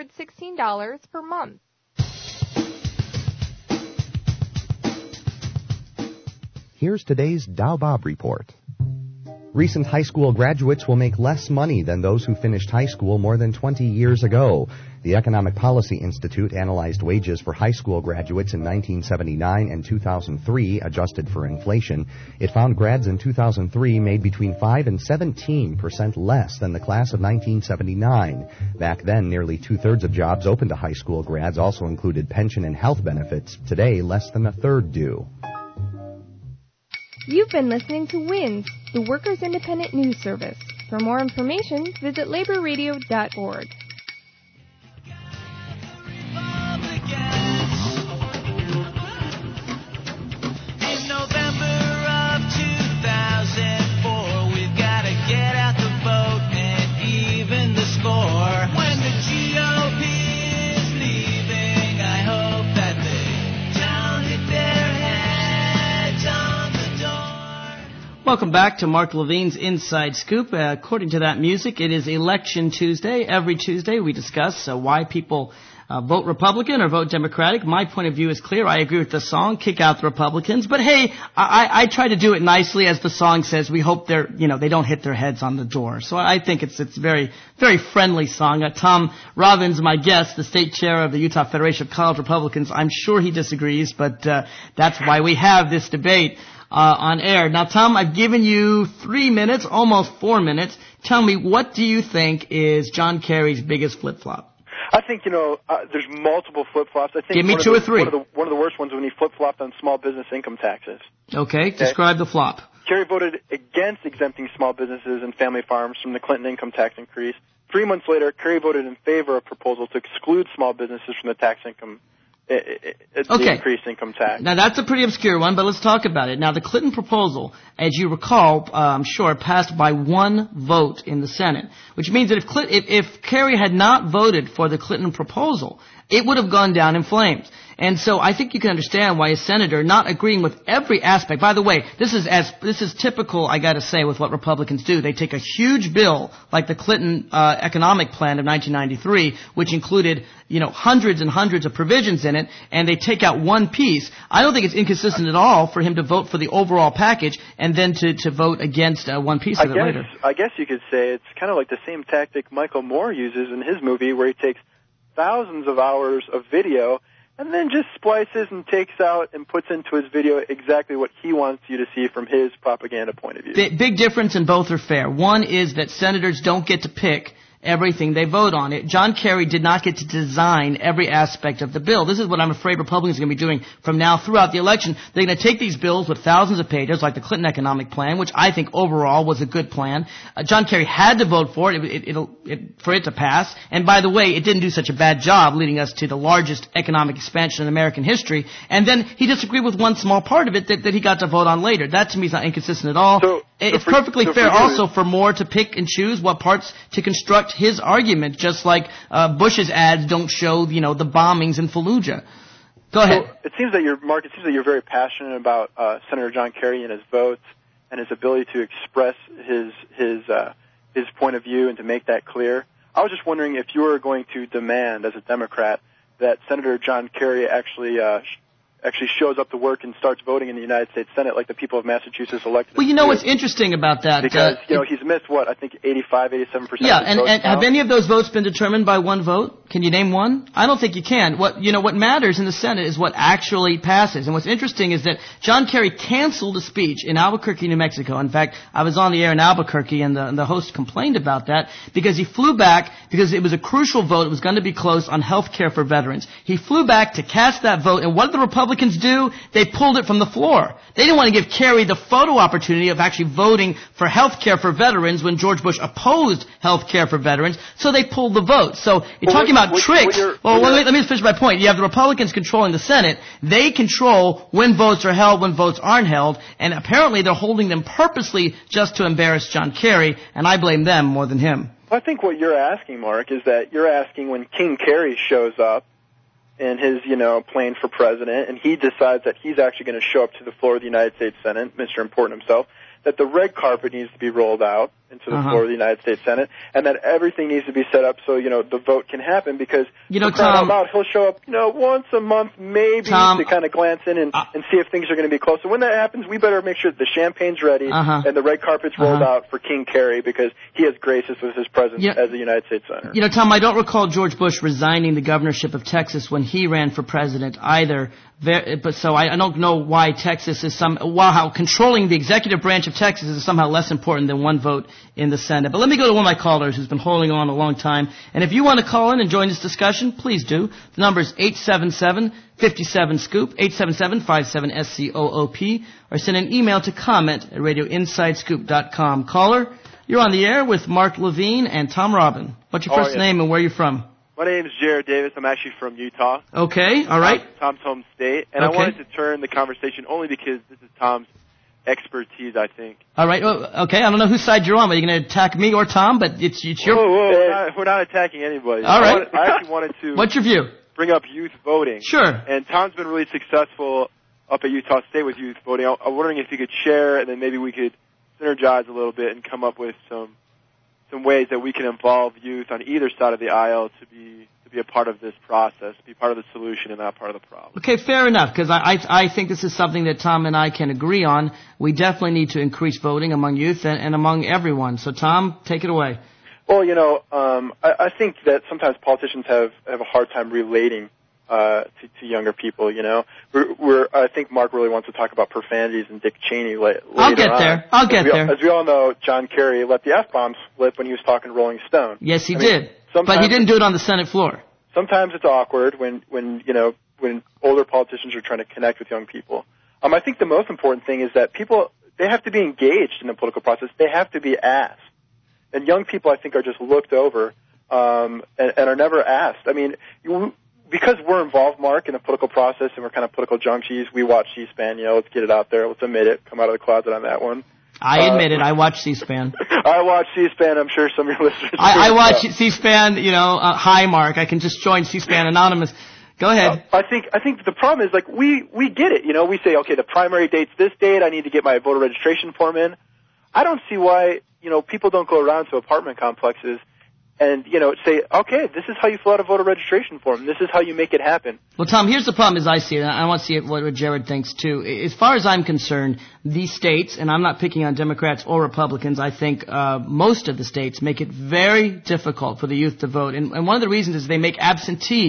$116 per month. Here's today's Dow Bob report. Recent high school graduates will make less money than those who finished high school more than 20 years ago. The Economic Policy Institute analyzed wages for high school graduates in 1979 and 2003, adjusted for inflation. It found grads in 2003 made between 5 and 17% less than the class of 1979. Back then, nearly 2/3 of jobs open to high school grads also included pension and health benefits. Today, less than 1/3 do. You've been listening to WINS, the Workers' Independent News Service. For more information, visit laborradio.org. In November of 2004, we've got to get out the vote and even the score. When the GOP is leaving, I hope that they don't hit their heads on the door. Welcome back to Mark Levine's Inside Scoop. According to that music, it is Election Tuesday. Every Tuesday we discuss why people vote Republican or vote Democratic. My point of view is clear. I agree with the song, kick out the Republicans. But hey, I try to do it nicely. As the song says, we hope they don't hit their heads on the door. So I think it's very, very friendly song. Tom Robbins, my guest, the state chair of the Utah Federation of College Republicans, I'm sure he disagrees, but that's why we have this debate on air. Now, Tom, I've given you 3 minutes, almost 4 minutes. Tell me, what do you think is John Kerry's biggest flip-flop? I think, there's multiple flip-flops. I think Give me 2 or 3. One of the worst ones when he flip-flopped on small business income taxes. Okay, describe the flop. Kerry voted against exempting small businesses and family farms from the Clinton income tax increase. 3 months later, Kerry voted in favor of a proposal to exclude small businesses from the tax income. The increased income tax. Now, that's a pretty obscure one, but let's talk about it. Now, the Clinton proposal, as you recall, I'm sure, passed by 1 vote in the Senate, which means that if Kerry had not voted for the Clinton proposal, it would have gone down in flames. And so I think you can understand why a senator not agreeing with every aspect. By the way, this is typical, I got to say, with what Republicans do. They take a huge bill like the Clinton economic plan of 1993, which included, hundreds and hundreds of provisions in it, and they take out one piece. I don't think it's inconsistent at all for him to vote for the overall package and then to vote against one piece of it later. I guess you could say it's kind of like the same tactic Michael Moore uses in his movie, where he takes thousands of hours of video and then just splices and takes out and puts into his video exactly what he wants you to see from his propaganda point of view. Big difference, and both are fair. One is that senators don't get to pick everything they vote on. John Kerry did not get to design every aspect of the bill. This is what I'm afraid Republicans are going to be doing from now throughout the election. They're going to take these bills with thousands of pages, like the Clinton economic plan, which I think overall was a good plan. John Kerry had to vote for it, for it to pass. And by the way, it didn't do such a bad job, leading us to the largest economic expansion in American history. And then he disagreed with one small part of it that he got to vote on later. That to me is not inconsistent at all. It's perfectly fair also for Moore to pick and choose what parts to construct his argument, just like Bush's ads don't show, the bombings in Fallujah. Go ahead. So it seems that you're very passionate about Senator John Kerry and his votes and his ability to express his point of view and to make that clear. I was just wondering if you were going to demand, as a Democrat, that Senator John Kerry actually shows up to work and starts voting in the United States Senate like the people of Massachusetts elected him. Well, you know what's interesting about that? Because, he's missed, 87% Yeah, and have any of those votes been determined by one vote? Can you name one? I don't think you can. What matters in the Senate is what actually passes. And what's interesting is that John Kerry canceled a speech in Albuquerque, New Mexico. In fact, I was on the air in Albuquerque, and the host complained about that because he flew back because it was a crucial vote. It was going to be close on health care for veterans. He flew back to cast that vote, and what did the Republicans do? They pulled it from the floor. They didn't want to give Kerry the photo opportunity of actually voting for health care for veterans when George Bush opposed health care for veterans, so they pulled the vote. So you're talking about tricks. Let me just finish my point. You have the Republicans controlling the Senate. They control when votes are held, when votes aren't held, and apparently they're holding them purposely just to embarrass John Kerry, and I blame them more than him. Well, I think what you're asking, Mark, is that you're asking when King Kerry shows up in his, plane for president, and he decides that he's actually going to show up to the floor of the United States Senate, Mr. Important himself, that the red carpet needs to be rolled out into the floor of the United States Senate, and that everything needs to be set up so, the vote can happen, because Tom, he'll show up, once a month maybe to kind of glance in and see if things are going to be close. So when that happens, we better make sure that the champagne's ready and the red carpet's rolled out for King Kerry, because he has graced us with his presence as a United States Senator. Tom, I don't recall George Bush resigning the governorship of Texas when he ran for president either. But so I don't know why Texas is how controlling the executive branch of Texas is somehow less important than one vote in the Senate. But let me go to one of my callers who's been holding on a long time. And if you want to call in and join this discussion, please do. The number is 877-57-SCOOP, 877-57-SCOOP, or send an email to comment@radioinsidescoop.com. Caller, you're on the air with Mark Levine and Tom Robin. What's your first name and where are you from? My name is Jared Davis. I'm actually from Utah. Okay, all right. Tom's home state. And I wanted to turn the conversation only because this is Tom's expertise, I think. All right. Okay, I don't know whose side you're on, but you're going to attack me or Tom, but it's your... We're not attacking anybody. All right. I actually wanted to... What's your view? Bring up youth voting. Sure. And Tom's been really successful up at Utah State with youth voting. I'm wondering if you could share, and then maybe we could synergize a little bit and come up with some ways that we can involve youth on either side of the aisle to be a part of this process, be part of the solution and not part of the problem. Okay, fair enough, because I think this is something that Tom and I can agree on. We definitely need to increase voting among youth and among everyone. So, Tom, take it away. Well, I think that sometimes politicians have a hard time relating to younger people, I think Mark really wants to talk about profanities and Dick Cheney later on. I'll get there. As we all know, John Kerry let the F-bomb slip when he was talking to Rolling Stone. Yes, he did. But he didn't do it on the Senate floor. Sometimes it's awkward when older politicians are trying to connect with young people. I think the most important thing is that people, they have to be engaged in the political process. They have to be asked. And young people, I think, are just looked over and are never asked. Because we're involved, Mark, in the political process and we're kind of political junkies, we watch C-SPAN, let's get it out there, let's admit it, come out of the closet on that one. I admit it, I watch C-SPAN. I watch C-SPAN, I'm sure some of your listeners do. I watch C-SPAN, hi Mark, I can just join C-SPAN Anonymous. Go ahead. I think the problem is, we get it, we say, okay, the primary date's this date, I need to get my voter registration form in. I don't see why, people don't go around to apartment complexes and, say, okay, this is how you fill out a voter registration form. This is how you make it happen. Well, Tom, here's the problem as I see it, and I want to see what Jared thinks, too. As far as I'm concerned, these states, and I'm not picking on Democrats or Republicans, I think most of the states make it very difficult for the youth to vote. And one of the reasons is they make absentee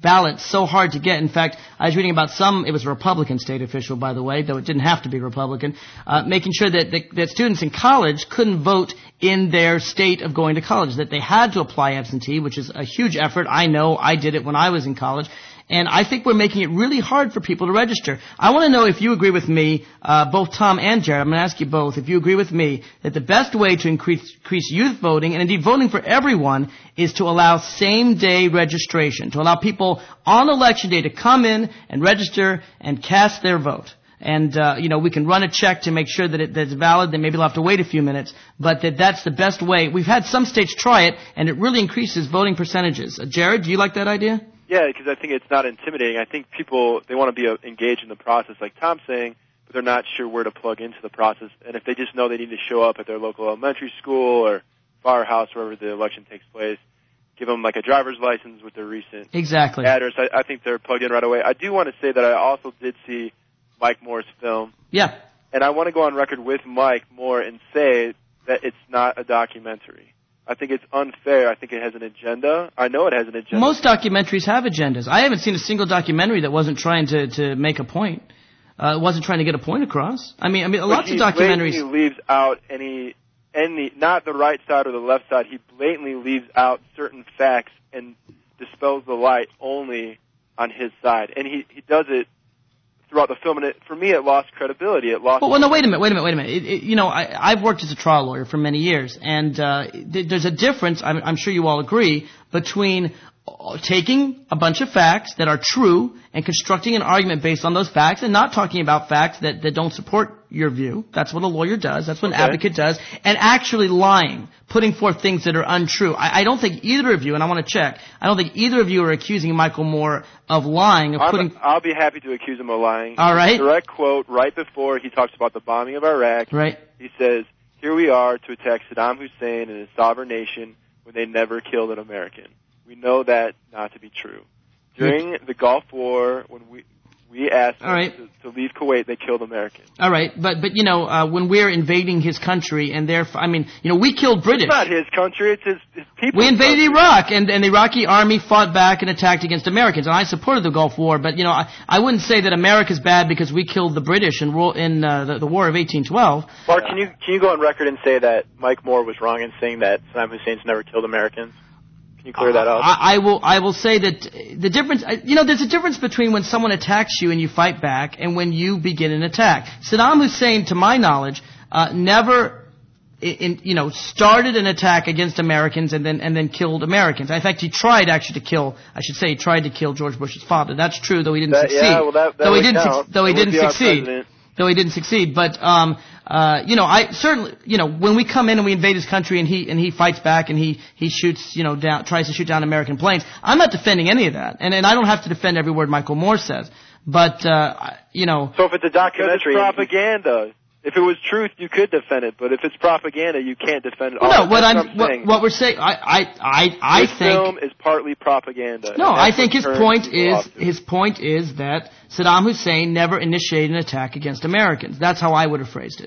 ballots so hard to get. In fact, I was reading about it was a Republican state official, by the way, though it didn't have to be Republican, making sure that students in college couldn't vote in their state of going to college, that they had to apply absentee, which is a huge effort. I know I did it when I was in college. And I think we're making it really hard for people to register. I want to know if you agree with me, both Tom and Jared. I'm going to ask you both if you agree with me that the best way to increase youth voting, and indeed voting for everyone, is to allow same-day registration, to allow people on election day to come in and register and cast their vote. And, we can run a check to make sure that it's valid. They maybe will have to wait a few minutes, but that's the best way. We've had some states try it, and it really increases voting percentages. Jared, do you like that idea? Yeah, because I think it's not intimidating. I think people, they want to be engaged in the process, like Tom's saying, but they're not sure where to plug into the process. And if they just know they need to show up at their local elementary school or firehouse, wherever the election takes place, give them like a driver's license with their recent address, I think they're plugged in right away. I do want to say that I also did see Mike Moore's film. Yeah. And I want to go on record with Mike Moore and say that it's not a documentary. I think it's unfair. I think it has an agenda. I know it has an agenda. Most documentaries have agendas. I haven't seen a single documentary that wasn't trying to make a point. Wasn't trying to get a point across. I mean, lots of documentaries. He leaves out any, not the right side or the left side. He blatantly leaves out certain facts and dispels the light only on his side. And he does it throughout the film, and for me, it lost credibility. It lost. Well, no, wait a minute. I've worked as a trial lawyer for many years, and there's a difference. I'm sure you all agree between taking a bunch of facts that are true and constructing an argument based on those facts, and not talking about facts that don't support your view. That's what a lawyer does. That's what an advocate does. And actually lying, putting forth things that are untrue. I don't think either of you, and I want to check, I don't think either of you are accusing Michael Moore of lying. I'll be happy to accuse him of lying. All right. Direct quote right before he talks about the bombing of Iraq. Right. He says, "Here we are to attack Saddam Hussein and his sovereign nation when they never killed an American. We know that not to be true. During the Gulf War, when we asked them to leave Kuwait, they killed Americans." All right, but when we're invading his country, and we killed British. It's not his country; it's his people. We invaded Iraq, and the Iraqi army fought back and attacked against Americans. And I supported the Gulf War, but I wouldn't say that America's bad because we killed the British in the War of 1812. Mark, can you go on record and say that Mike Moore was wrong in saying that Saddam Hussein's never killed Americans? Can you clear that up? I will say that the difference, there's a difference between when someone attacks you and you fight back and when you begin an attack. Saddam Hussein, to my knowledge, never, started an attack against Americans and then killed Americans. In fact, he tried actually to kill, he tried to kill George Bush's father. That's true, though he didn't succeed. Yeah, well, Though he didn't succeed. But, I certainly, when we come in and we invade his country and he fights back and he shoots, tries to shoot down American planes, I'm not defending any of that. And I don't have to defend every word Michael Moore says. But, So if it's a documentary. It's propaganda. If it was truth, you could defend it. But if it's propaganda, you can't defend it. No, what we're saying, I think. This film is partly propaganda. No, I think his point is that Saddam Hussein never initiated an attack against Americans. That's how I would have phrased it.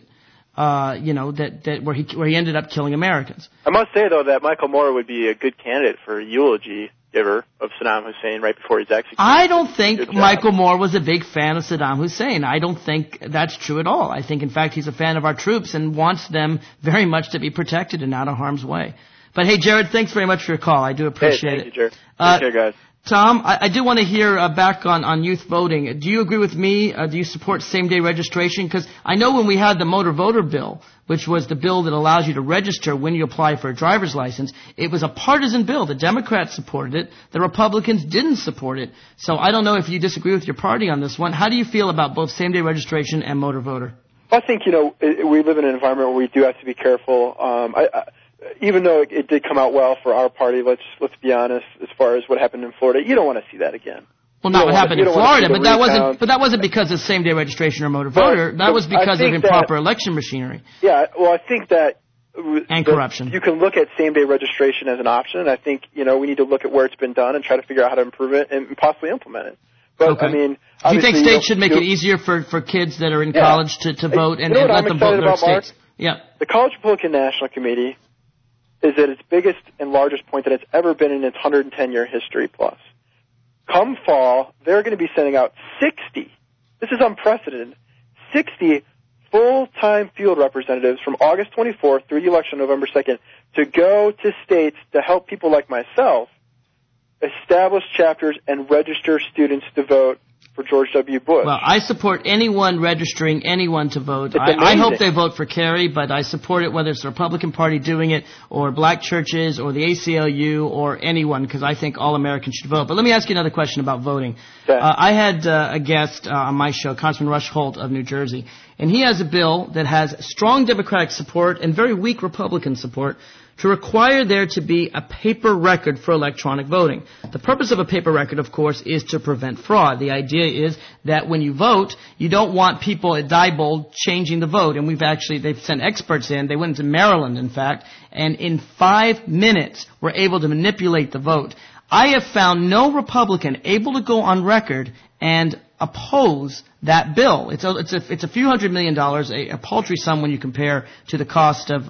Where he ended up killing Americans. I must say though that Michael Moore would be a good candidate for a eulogy giver of Saddam Hussein right before he's executed. I don't think Michael Moore was a big fan of Saddam Hussein. I don't think that's true at all. I think, in fact, he's a fan of our troops and wants them very much to be protected and out of harm's way. But hey, Jared, thanks very much for your call. I do appreciate it. Thank you, Jared. Appreciate it, guys. Tom, I do want to hear back on youth voting. Do you agree with me? Do you support same-day registration? Because I know when we had the motor voter bill, which was the bill that allows you to register when you apply for a driver's license, it was a partisan bill. The Democrats supported it. The Republicans didn't support it. So I don't know if you disagree with your party on this one. How do you feel about both same-day registration and motor voter? I think, we live in an environment where we do have to be careful. Even though it did come out well for our party, let's be honest, as far as what happened in Florida, you don't want to see that again. Well, not what happened in Florida, but that wasn't because of same-day registration or motor voter. That was because of improper election machinery. Yeah, well, I think that and corruption. You can look at same-day registration as an option, and I think we need to look at where it's been done and try to figure out how to improve it and possibly implement it. But okay. do you think states should make it easier for kids that are in college to vote and let them vote in their states? Yeah. The College Republican National Committee is at its biggest and largest point that it's ever been in its 110-year history plus. come fall, they're going to be sending out 60, this is unprecedented, 60 full-time field representatives from August 24th through the election November 2nd to go to states to help people like myself establish chapters and register students to vote for George W. Bush. Well, I support anyone registering anyone to vote. I hope they vote for Kerry, but I support it whether it's the Republican Party doing it or black churches or the ACLU or anyone, because I think all Americans should vote. But let me ask you another question about voting. Okay. I had a guest on my show, Congressman Rush Holt of New Jersey, and he has a bill that has strong Democratic support and very weak Republican support to require there to be a paper record for electronic voting. The purpose of a paper record, of course, is to prevent fraud. The idea is that when you vote, you don't want people at Diebold changing the vote. And they've sent experts in. They went into Maryland, in fact, and in 5 minutes were able to manipulate the vote. I have found no Republican able to go on record and oppose that bill. It's a few $100 million, a paltry sum when you compare to the cost of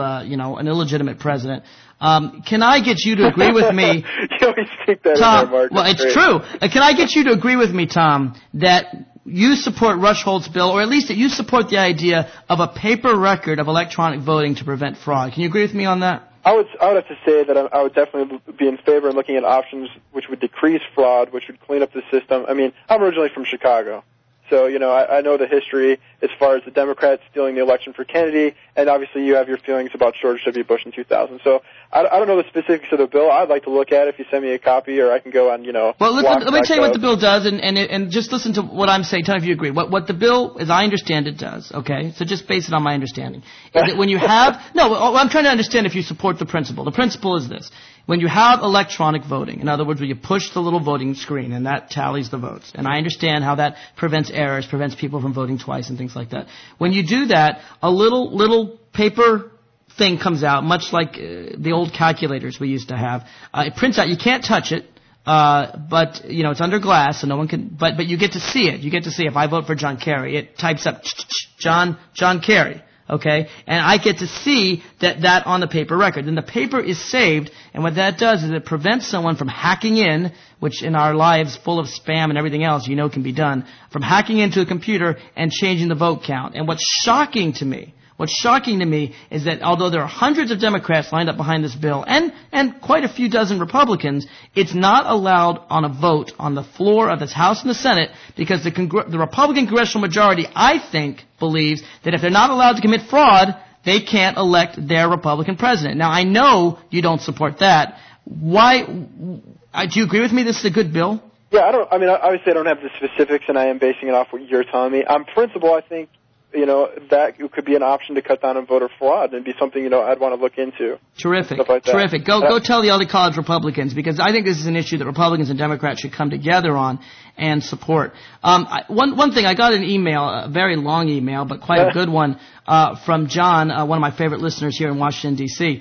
an illegitimate president. Can I get you to agree with me? You always think that Tom, in there, Mark. well, it's true. Can I get you to agree with me, Tom, that you support Rush Holt's bill, or at least that you support the idea of a paper record of electronic voting to prevent fraud? Can you agree with me on that? I would have to say that I would definitely be in favor of looking at options which would decrease fraud, which would clean up the system. I mean, I'm originally from Chicago, so, I know the history as far as the Democrats stealing the election for Kennedy, and obviously you have your feelings about George W. Bush in 2000. So I don't know the specifics of the bill. I'd like to look at it if you send me a copy, or I can go on, Well, let me tell you what the bill does, and just listen to what I'm saying. Tell me if you agree. What the bill, as I understand it, does, okay? So just base it on my understanding. Is that when you have, I'm trying to understand if you support the principle. The principle is this. When you have electronic voting, in other words, where you push the little voting screen and that tallies the votes, and I understand how that prevents errors, prevents people from voting twice and things like that. When you do that, a little paper thing comes out, much like the old calculators we used to have. It prints out. You can't touch it, but it's under glass, so no one can. But you get to see it. You get to see if I vote for John Kerry, it types up John Kerry. Okay, and I get to see that on the paper record. Then the paper is saved, and what that does is it prevents someone from hacking in, which in our lives full of spam and everything else can be done, from hacking into a computer and changing the vote count. And what's shocking to me is that although there are hundreds of Democrats lined up behind this bill and quite a few dozen Republicans, it's not allowed on a vote on the floor of this House and the Senate because the Republican congressional majority, I think, believes that if they're not allowed to commit fraud, they can't elect their Republican president. Now, I know you don't support that. Why? Do you agree with me this is a good bill? Yeah, obviously I don't have the specifics, and I am basing it off what you're telling me. On principle, I think that could be an option to cut down on voter fraud and be something, I'd want to look into. Terrific. Stuff like that. Terrific. Go tell the other college Republicans, because I think this is an issue that Republicans and Democrats should come together on and support. One thing, I got an email, a very long email, but quite a good one, from John, one of my favorite listeners here in Washington, D.C.,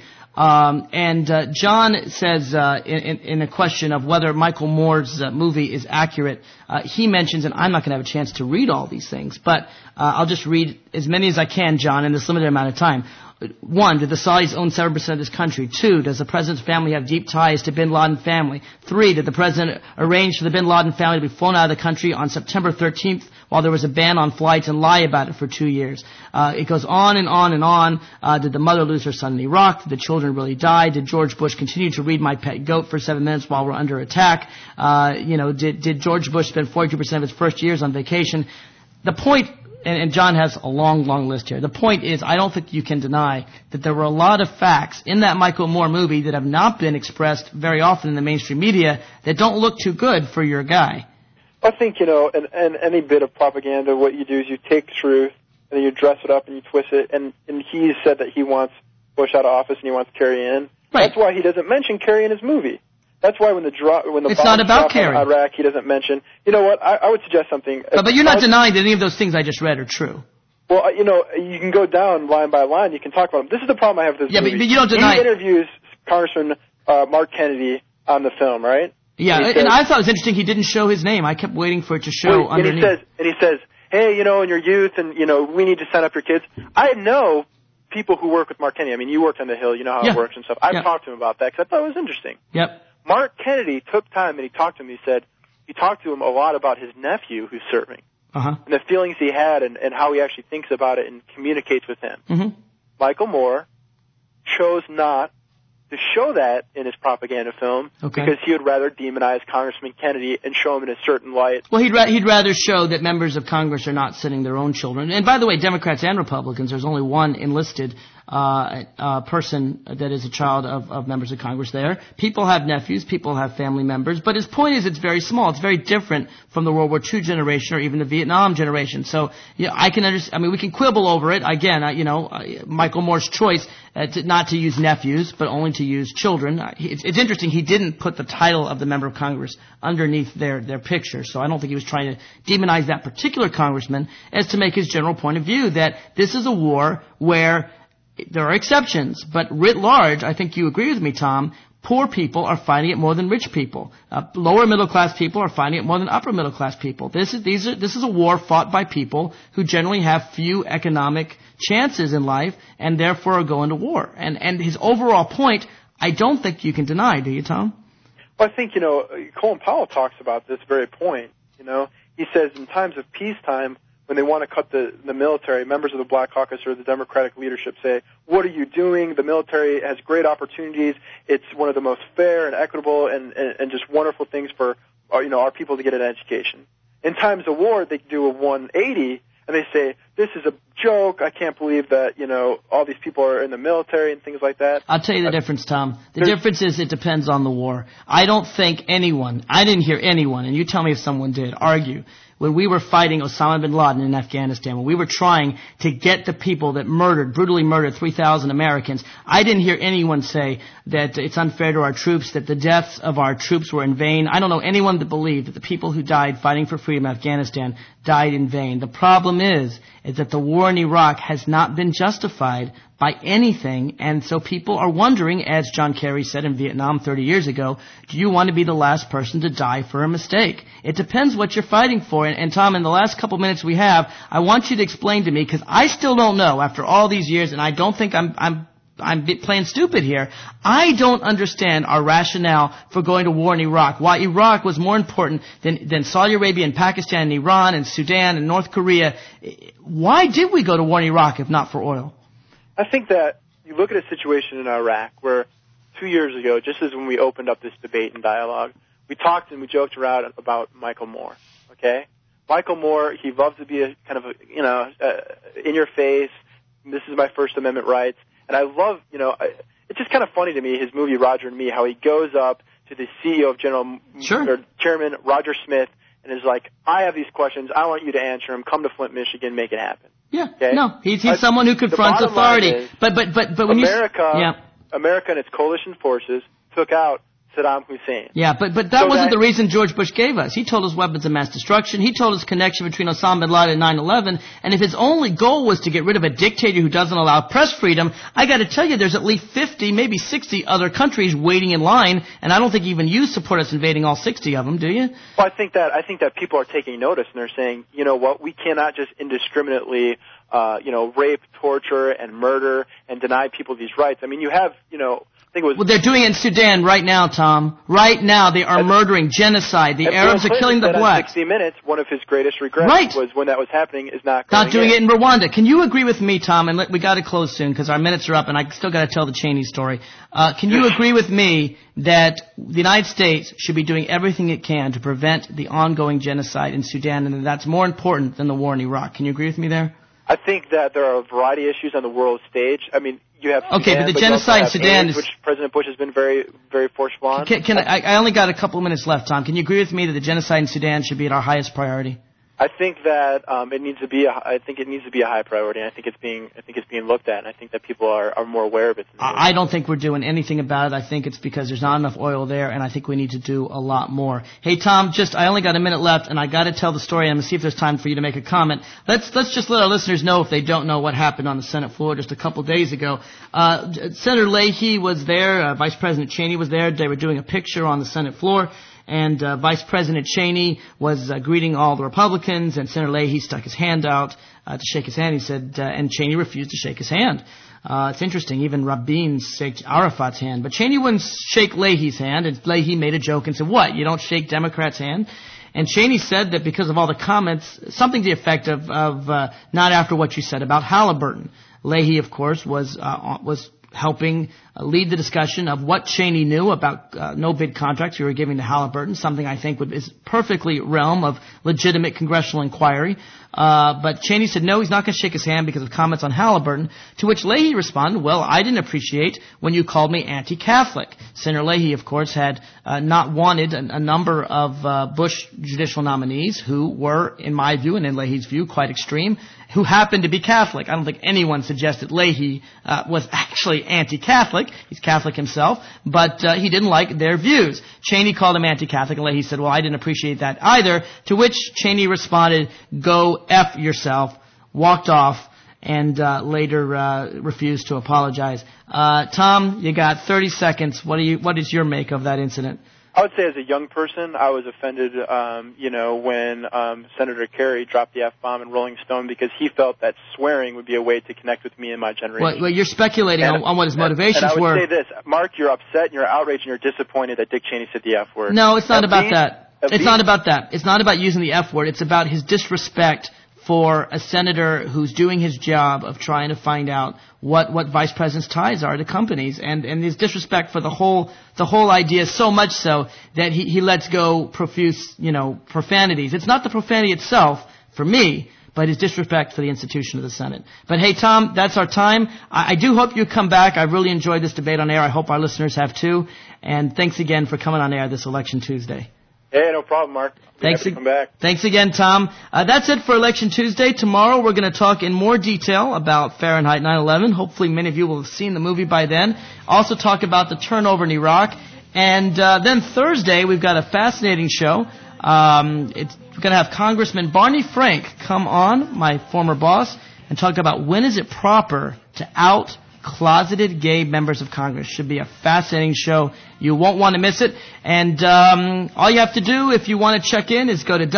John says, in a question of whether Michael Moore's movie is accurate, he mentions, and I'm not going to have a chance to read all these things, but I'll just read as many as I can, John, in this limited amount of time. 1, did the Saudis own 7% of this country? 2, does the president's family have deep ties to bin Laden family? 3, did the president arrange for the bin Laden family to be flown out of the country on September 13th while there was a ban on flights and lie about it for 2 years? It goes on and on and on. Did the mother lose her son in Iraq? Did the children really die? Did George Bush continue to read My Pet Goat for 7 minutes while we're under attack? Did George Bush spend 42% of his first years on vacation? The point, and John has a long, long list here. The point is, I don't think you can deny that there were a lot of facts in that Michael Moore movie that have not been expressed very often in the mainstream media that don't look too good for your guy. I think, and any bit of propaganda, what you do is you take truth and then you dress it up and you twist it. And he said that he wants Bush out of office and he wants Kerry in. Right. That's why he doesn't mention Kerry in his movie. That's why when the it's not about Kerry. In Iraq, he doesn't mention. You know what? I would suggest something. But you're not denying that any of those things I just read are true. Well, you can go down line by line. You can talk about them. This is the problem I have with this movie. But you don't deny. He interviews Congressman Mark Kennedy on the film, right? Yeah, and I thought it was interesting he didn't show his name. I kept waiting for it to show underneath. And he says, hey, in your youth, and, we need to sign up your kids. I know people who work with Mark Kennedy. I mean, you worked on the Hill. You know how it works and stuff. I've talked to him about that because I thought it was interesting. Yep. Mark Kennedy took time and he talked to him. He said, he talked to him a lot about his nephew who's serving. Uh-huh. And the feelings he had and how he actually thinks about it and communicates with him. Mm-hmm. Michael Moore chose not to show that in his propaganda film because he would rather demonize Congressman Kennedy and show him in a certain light. Well, he'd rather show that members of Congress are not sending their own children. And by the way, Democrats and Republicans, there's only one enlisted person that is a child of members of Congress there. People have nephews, people have family members, but his point is it's very small. It's very different from the World War II generation or even the Vietnam generation. So, I can understand. I mean, we can quibble over it. Again, Michael Moore's choice not to use nephews, but only to use children. It's interesting. He didn't put the title of the member of Congress underneath their picture. So I don't think he was trying to demonize that particular congressman as to make his general point of view that this is a war where there are exceptions, but writ large, I think you agree with me, Tom, poor people are finding it more than rich people. Lower middle class people are finding it more than upper middle class people. This is a war fought by people who generally have few economic chances in life and therefore are going to war. And his overall point, I don't think you can deny, do you, Tom? Well, I think, Colin Powell talks about this very point. He says in times of peacetime, when they want to cut the military, members of the Black Caucus or the Democratic leadership say, what are you doing? The military has great opportunities. It's one of the most fair and equitable and just wonderful things for our people to get an education. In times of war, they do a 180, and they say, this is a joke. I can't believe that, all these people are in the military and things like that. I'll tell you the difference, Tom. The difference is it depends on the war. I didn't hear anyone, and you tell me if someone did, argue when we were fighting Osama bin Laden in Afghanistan, when we were trying to get the people that brutally murdered 3,000 Americans, I didn't hear anyone say that it's unfair to our troops, that the deaths of our troops were in vain. I don't know anyone that believed that the people who died fighting for freedom in Afghanistan died in vain. The problem is that the war in Iraq has not been justified by anything, and so people are wondering, as John Kerry said in Vietnam 30 years ago, do you want to be the last person to die for a mistake? It depends what you're fighting for, and Tom, in the last couple minutes we have, I want you to explain to me, because I still don't know, after all these years, and I don't think I'm playing stupid here. I don't understand our rationale for going to war in Iraq. Why Iraq was more important than Saudi Arabia and Pakistan and Iran and Sudan and North Korea. Why did we go to war in Iraq if not for oil? I think that you look at a situation in Iraq where 2 years ago, just as when we opened up this debate and dialogue, we talked and we joked around about Michael Moore. Okay, Michael Moore, he loves to be a kind of in your face. This is my First Amendment rights. And I love, it's just kind of funny to me, his movie Roger and Me, how he goes up to the CEO of or Chairman Roger Smith and is like, I have these questions. I want you to answer them. Come to Flint, Michigan, make it happen. Yeah. Okay? No, he's someone who confronts authority. But when America and its coalition forces took out Saddam Hussein. Yeah, but that wasn't the reason George Bush gave us. He told us weapons of mass destruction. He told us connection between Osama bin Laden and 9/11. And if his only goal was to get rid of a dictator who doesn't allow press freedom, I got to tell you, there's at least 50, maybe 60 other countries waiting in line. And I don't think even you support us invading all 60 of them, do you? Well, I think that people are taking notice and they're saying, you know what, we cannot just indiscriminately, rape, torture, and murder and deny people these rights. I mean, you have, Well, they're doing it in Sudan right now, Tom. Right now, they are murdering, genocide. The Arabs are killing the blacks. 60 Minutes, one of his greatest regrets was when that was happening is not doing it in Rwanda. Can you agree with me, Tom? And we got to close soon because our minutes are up, and I still got to tell the Cheney story. Can you agree with me that the United States should be doing everything it can to prevent the ongoing genocide in Sudan, and that that's more important than the war in Iraq? Can you agree with me there? I think that there are a variety of issues on the world stage. I mean, you have Sudan, but the genocide in Sudan AIDS, which President Bush has been very, very forceful on. I only got a couple of minutes left, Tom. Can you agree with me that the genocide in Sudan should be at our highest priority? I think that it needs to be. I think it needs to be a high priority. And I think it's being looked at, and I think that people are more aware of it. I don't think we're doing anything about it. I think it's because there's not enough oil there, and I think we need to do a lot more. Hey, Tom, I only got a minute left, and I got to tell the story. I'm going to see if there's time for you to make a comment. Let's just let our listeners know if they don't know what happened on the Senate floor just a couple days ago. Senator Leahy was there. Vice President Cheney was there. They were doing a picture on the Senate floor. And Vice President Cheney was greeting all the Republicans, and Senator Leahy stuck his hand out to shake his hand. He said, and Cheney refused to shake his hand. It's interesting. Even Rabin shook Arafat's hand, but Cheney wouldn't shake Leahy's hand. And Leahy made a joke and said, "What? You don't shake Democrats' hand?" And Cheney said that because of all the comments, something to the effect of not after what you said about Halliburton. Leahy, of course, was helping lead the discussion of what Cheney knew about no-bid contracts we were giving to Halliburton, something I think is perfectly realm of legitimate congressional inquiry. But Cheney said no, he's not going to shake his hand because of comments on Halliburton, to which Leahy responded, well, I didn't appreciate when you called me anti-Catholic. Senator Leahy, of course, had not wanted a number of Bush judicial nominees who were, in my view and in Leahy's view, quite extreme, who happened to be Catholic. I don't think anyone suggested Leahy was actually anti-Catholic. He's Catholic himself, but he didn't like their views. Cheney called him anti-Catholic, and Leahy said, well, I didn't appreciate that either, to which Cheney responded, go F yourself, walked off, and later refused to apologize. Tom, you got 30 seconds. What is your make of that incident? I would say as a young person, I was offended, when Senator Kerry dropped the F-bomb in Rolling Stone because he felt that swearing would be a way to connect with me and my generation. Well, you're speculating on what his motivations were. And I would say this, Mark, you're upset and you're outraged and you're disappointed that Dick Cheney said the F word. No, it's not about that. It's not about that. It's not about using the F word. It's about his disrespect for a senator who's doing his job of trying to find out what vice president's ties are to companies, and his disrespect for the whole idea, so much so that he lets go profuse, profanities. It's not the profanity itself for me, but his disrespect for the institution of the Senate. But hey, Tom, that's our time. I do hope you come back. I really enjoyed this debate on air. I hope our listeners have too. And thanks again for coming on air this Election Tuesday. Hey, no problem, Mark. Come back. Thanks again, Tom. That's it for Election Tuesday. Tomorrow we're going to talk in more detail about Fahrenheit 9/11. Hopefully many of you will have seen the movie by then. Also talk about the turnover in Iraq. And then Thursday we've got a fascinating show. We're going to have Congressman Barney Frank come on, my former boss, and talk about when is it proper to out closeted gay members of Congress. Should be a fascinating show. You won't want to miss it. And all you have to do if you want to check in is go to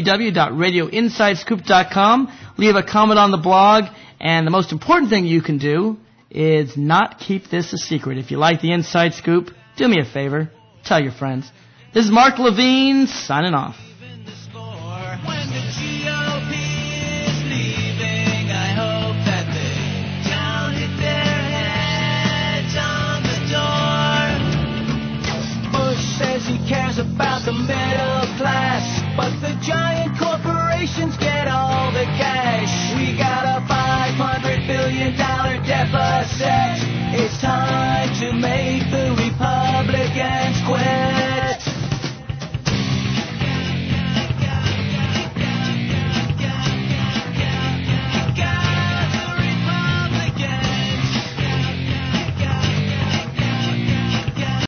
www.radioinsidescoop.com, leave a comment on the blog, and the most important thing you can do is not keep this a secret. If you like the Inside Scoop, do me a favor. Tell your friends. This is Mark Levine signing off. He cares about the middle class.